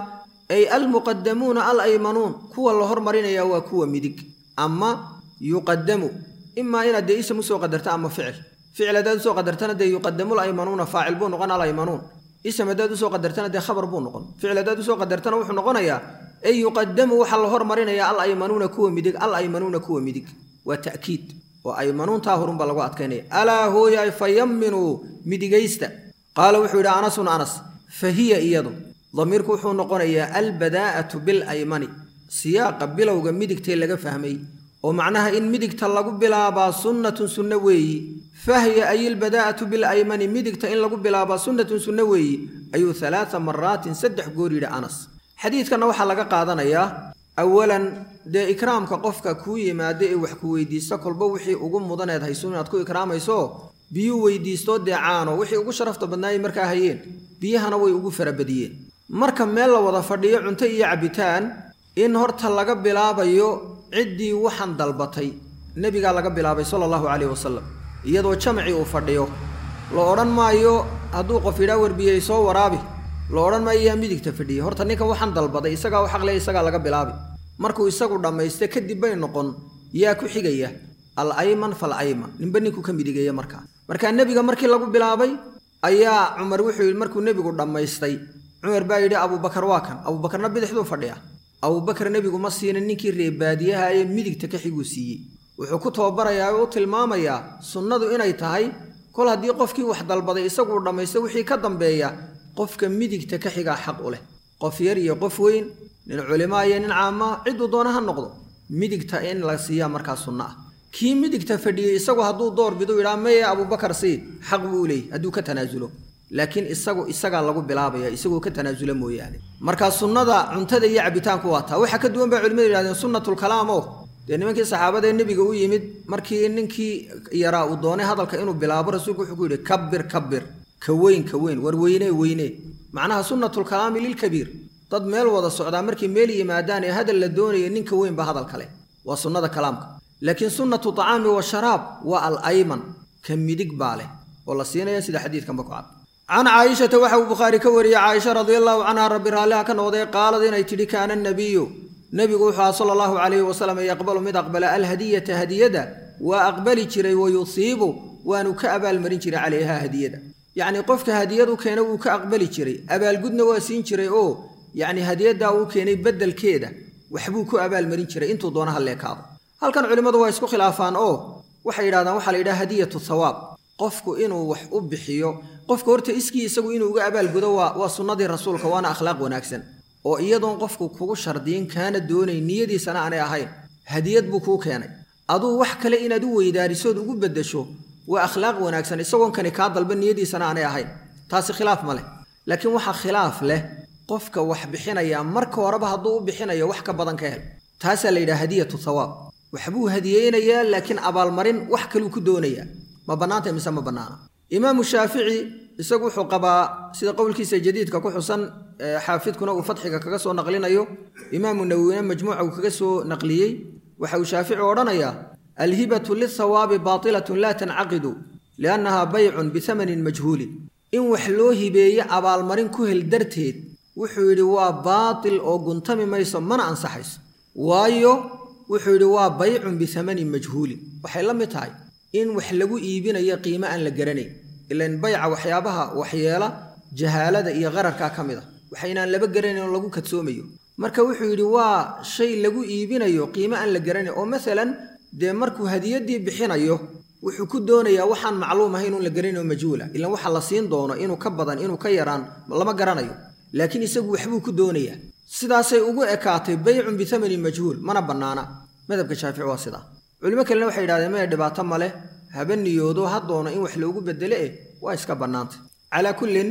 أي المقدمون الأيمنون كوا اللهر مرين يا وكوا مدق أما يقدموا إما إن دي اسم سو قدرت أما فعل داد سو قدرتنا دي يقدموا الأيمنون فاعل بون نقول الأيمنون اسم داد سو قدرتنا دي خبر بون نقول فعل داد سو قدرتنا وحنا نقول يا أي يقدموا وحل اللهر مرين يا الأيمنون كوا مدق الأيمنون كوا مدق وتأكيد وأيمنون تاهرون بلغات كني ألا هو يا فيمنوا مدقيست قال وحول أنس فهي إيضا ضميرك وحول نقول يا البداءة بالأيمن سياق بلوغ مدق تلقى فهمي ومعناها إن مدق تلقوا بلابا سنة وي فهي أي البداءة بالأيمن مدق تلقوا بلابا سنة وي أي 3 مرات سدح قوري لأنس حديث كان وحا لقى قادنا يا أولا ده إكرام كقفك كوي ما ده وحكو ويديستا كلبا وحي ugu mudaneed haysuun aad ku ikraamayso biyo weydiisto deecaano wixii ugu sharafta badnaay markaa hayeen biyahana way ugu farabadiyeen marka meel la wada fadhiyo cunto iyo cabitaan in horta laga bilaabayo cidii waxan dalbatay nabiga laga bilaabay sallallahu alayhi wasallam iyadoo jamci uu fadhiyo la oran maayo haduu qof ila warbiyay soo waraabi la oran maayo midigta fadhiyo horta ninka waxan dalbaday isaga wax xaq leh isaga laga bilaabay markuu isagu dhameystay kadib bay noqon yaa ku xigaya al-ayman fal-ayman ninba ninku ka midigaya marka nabiga markii lagu bilaabay ayaa Umar wuxuu markuu nabigu dhameystay Umar baa yiri Abu Bakar waa kan Abu Bakarna bidixdu fadhiya Abu Bakar nabigu ma siinin ninkii reebaadiyaha ee midigta ka xigu siiyay wuxuu ku toobarayaa oo tilmaamaya sunnadu inay tahay kol hadii qofkii wax dalbaday isagu dhameystay wixii ka dambeeya qofka midigta ka xiga xaq u leh qof yar iyo qof weyn nin culimaa iyo nin caama cidu doonaha noqdo midigta in la siiya markaa sunna kii midigta fadhiyay isagu haduu door bido ilaamay Abu Bakar si xaq buu leeyahay haduu ka tanaasulo laakiin isaga lagu bilaabaya isagu ka tanaasulo mooyaane marka sunnada cuntada iyo cabitaanku waa taa waxa ka duwan baa culimadu yiraahdeen sunnatul kalaamo nimankii saxaabada nabiga u yimid markii ninkii yaraa uu doonay hadalka inuu bilaabo rasuulku wuxuu ku yiri kabbir كوين وروينه معناها سنة الكلام للكبير dad meel wada socda markii meel yimaadaan ee hadal la doonayo ninka weyn ba hadal kale waa sunnada kalaamka laakiin sunnatu ta'ami wa sharaab wa al-ayman kamidig baale wala siinaya sida xadiidkan ba ku cad an aisha waxa bukhari ka wariya aisha radiyallahu anha rabbi raalaha kan oday qaalad inay tiri kaana nabiyo nabigu wuxuu sallallahu alayhi wasallam yaqbalu mid aqbala al-hadiyata hadiyada wa aqbali jiray wa yusiibu wa anu ka abaal marin jiray alayha hadiyada يعني قفك هديته كان وك أقبل شري أبال جدنا واسين شري أو يعني هديته أو كان يبدل كده وحبوك أبال مرين شري أنتوا دونها اللي كاب هل كان علماء ويسكو خلافان أو وحيد هذا وحل إلى هدية الثواب قفك إنه وحب بحيو قفك ورت إسكي يسوي إنه أبال جدوا وصناد الرسول كوانا أخلاق وناكسن أو إيضاً قفك كوش شردين كانت دوني نيدي سنة أنا هاي هدية بكو كان أدو وحك لإن دو يداري سود وجبدشوا وأخلاق وناكسن يسوون كان يكادل بالنيدي سنة أنا هاي تاس خلاف ماله لكن وح خلاف له قفك وح بحنا يا مرك وربها ضوء بحنا يا وحك بدن كهل تاس اللي ده هدية الثواب وحبوه هديين يا لكن أبا المرين وحكلوا كدونيا ما بناته مسمى بنانا إمام الشافعي يسوي حقبا سيد قول كيس جديد ككو حسن حافظكنا وفتحك كقصو نقلنا يو إمام النووي مجموعة وكقصو نقليي وحو شافعي ورنا يا الهبة للثواب باطلة لا تنعقد لأنها بيع بثمن مجهول إن وحلوه بي أبا المرين كهل درتيد وحيروا باطل أو قنتم ما يسمى أنصحيس وايو وحيروا بيع بثمن مجهول وحيلا متاي إن وحلقوا إيبين أي قيمة أن لقرني إلا إن بيع وحيابها وحيالا جهالة إيا غرر كاملة وحينا لبقرني ولقوا كتسوميو مركا وحيروا شيء لقوا إيبين أيو قيمة أن لقرني أو مثلا de markuu hadiyadii bixinayo wuxuu ku doonayaa waxaan macluum ahayn in la garanayo majhuula ila waxa la siin doono inuu ka badan inuu ka yaraan lama garanayo laakiin isagu waxbuu ku doonayaa sidaasay ugu ekaatay bay'un bi thamani majhuul mana banaana madhabka Shaafici waa sida culimo kale waxay yiraahdeen ma dhibaato male habaniyoodo hadoono in wax loogu bedelo waa iska banaanta ala kullin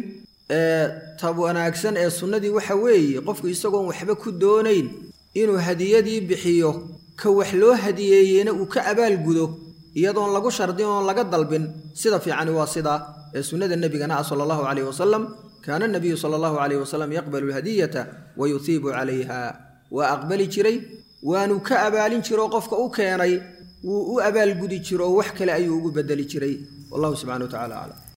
tab wanaagsan ee sunnadii waxa weeye qofku isagoo waxba ku doonayn inuu hadiyadii bixiyo ka wax loo hadiyeeyena uu ka abaal gudo iyadoon lagu shardin oo laga dalbin sida fiican waa sida sunnada nabigana sallallahu alayhi wasallam kana nabiy sallallahu alayhi wasallam yaqbalu alhadiyata wa yuthibu alayha wa aqbali jiray waanu ka abaalin jiro qofka uu keenay uu abaal gudi jiro wax kale ayuu ugu bedeli jiray wallahu subhanahu wa ta'ala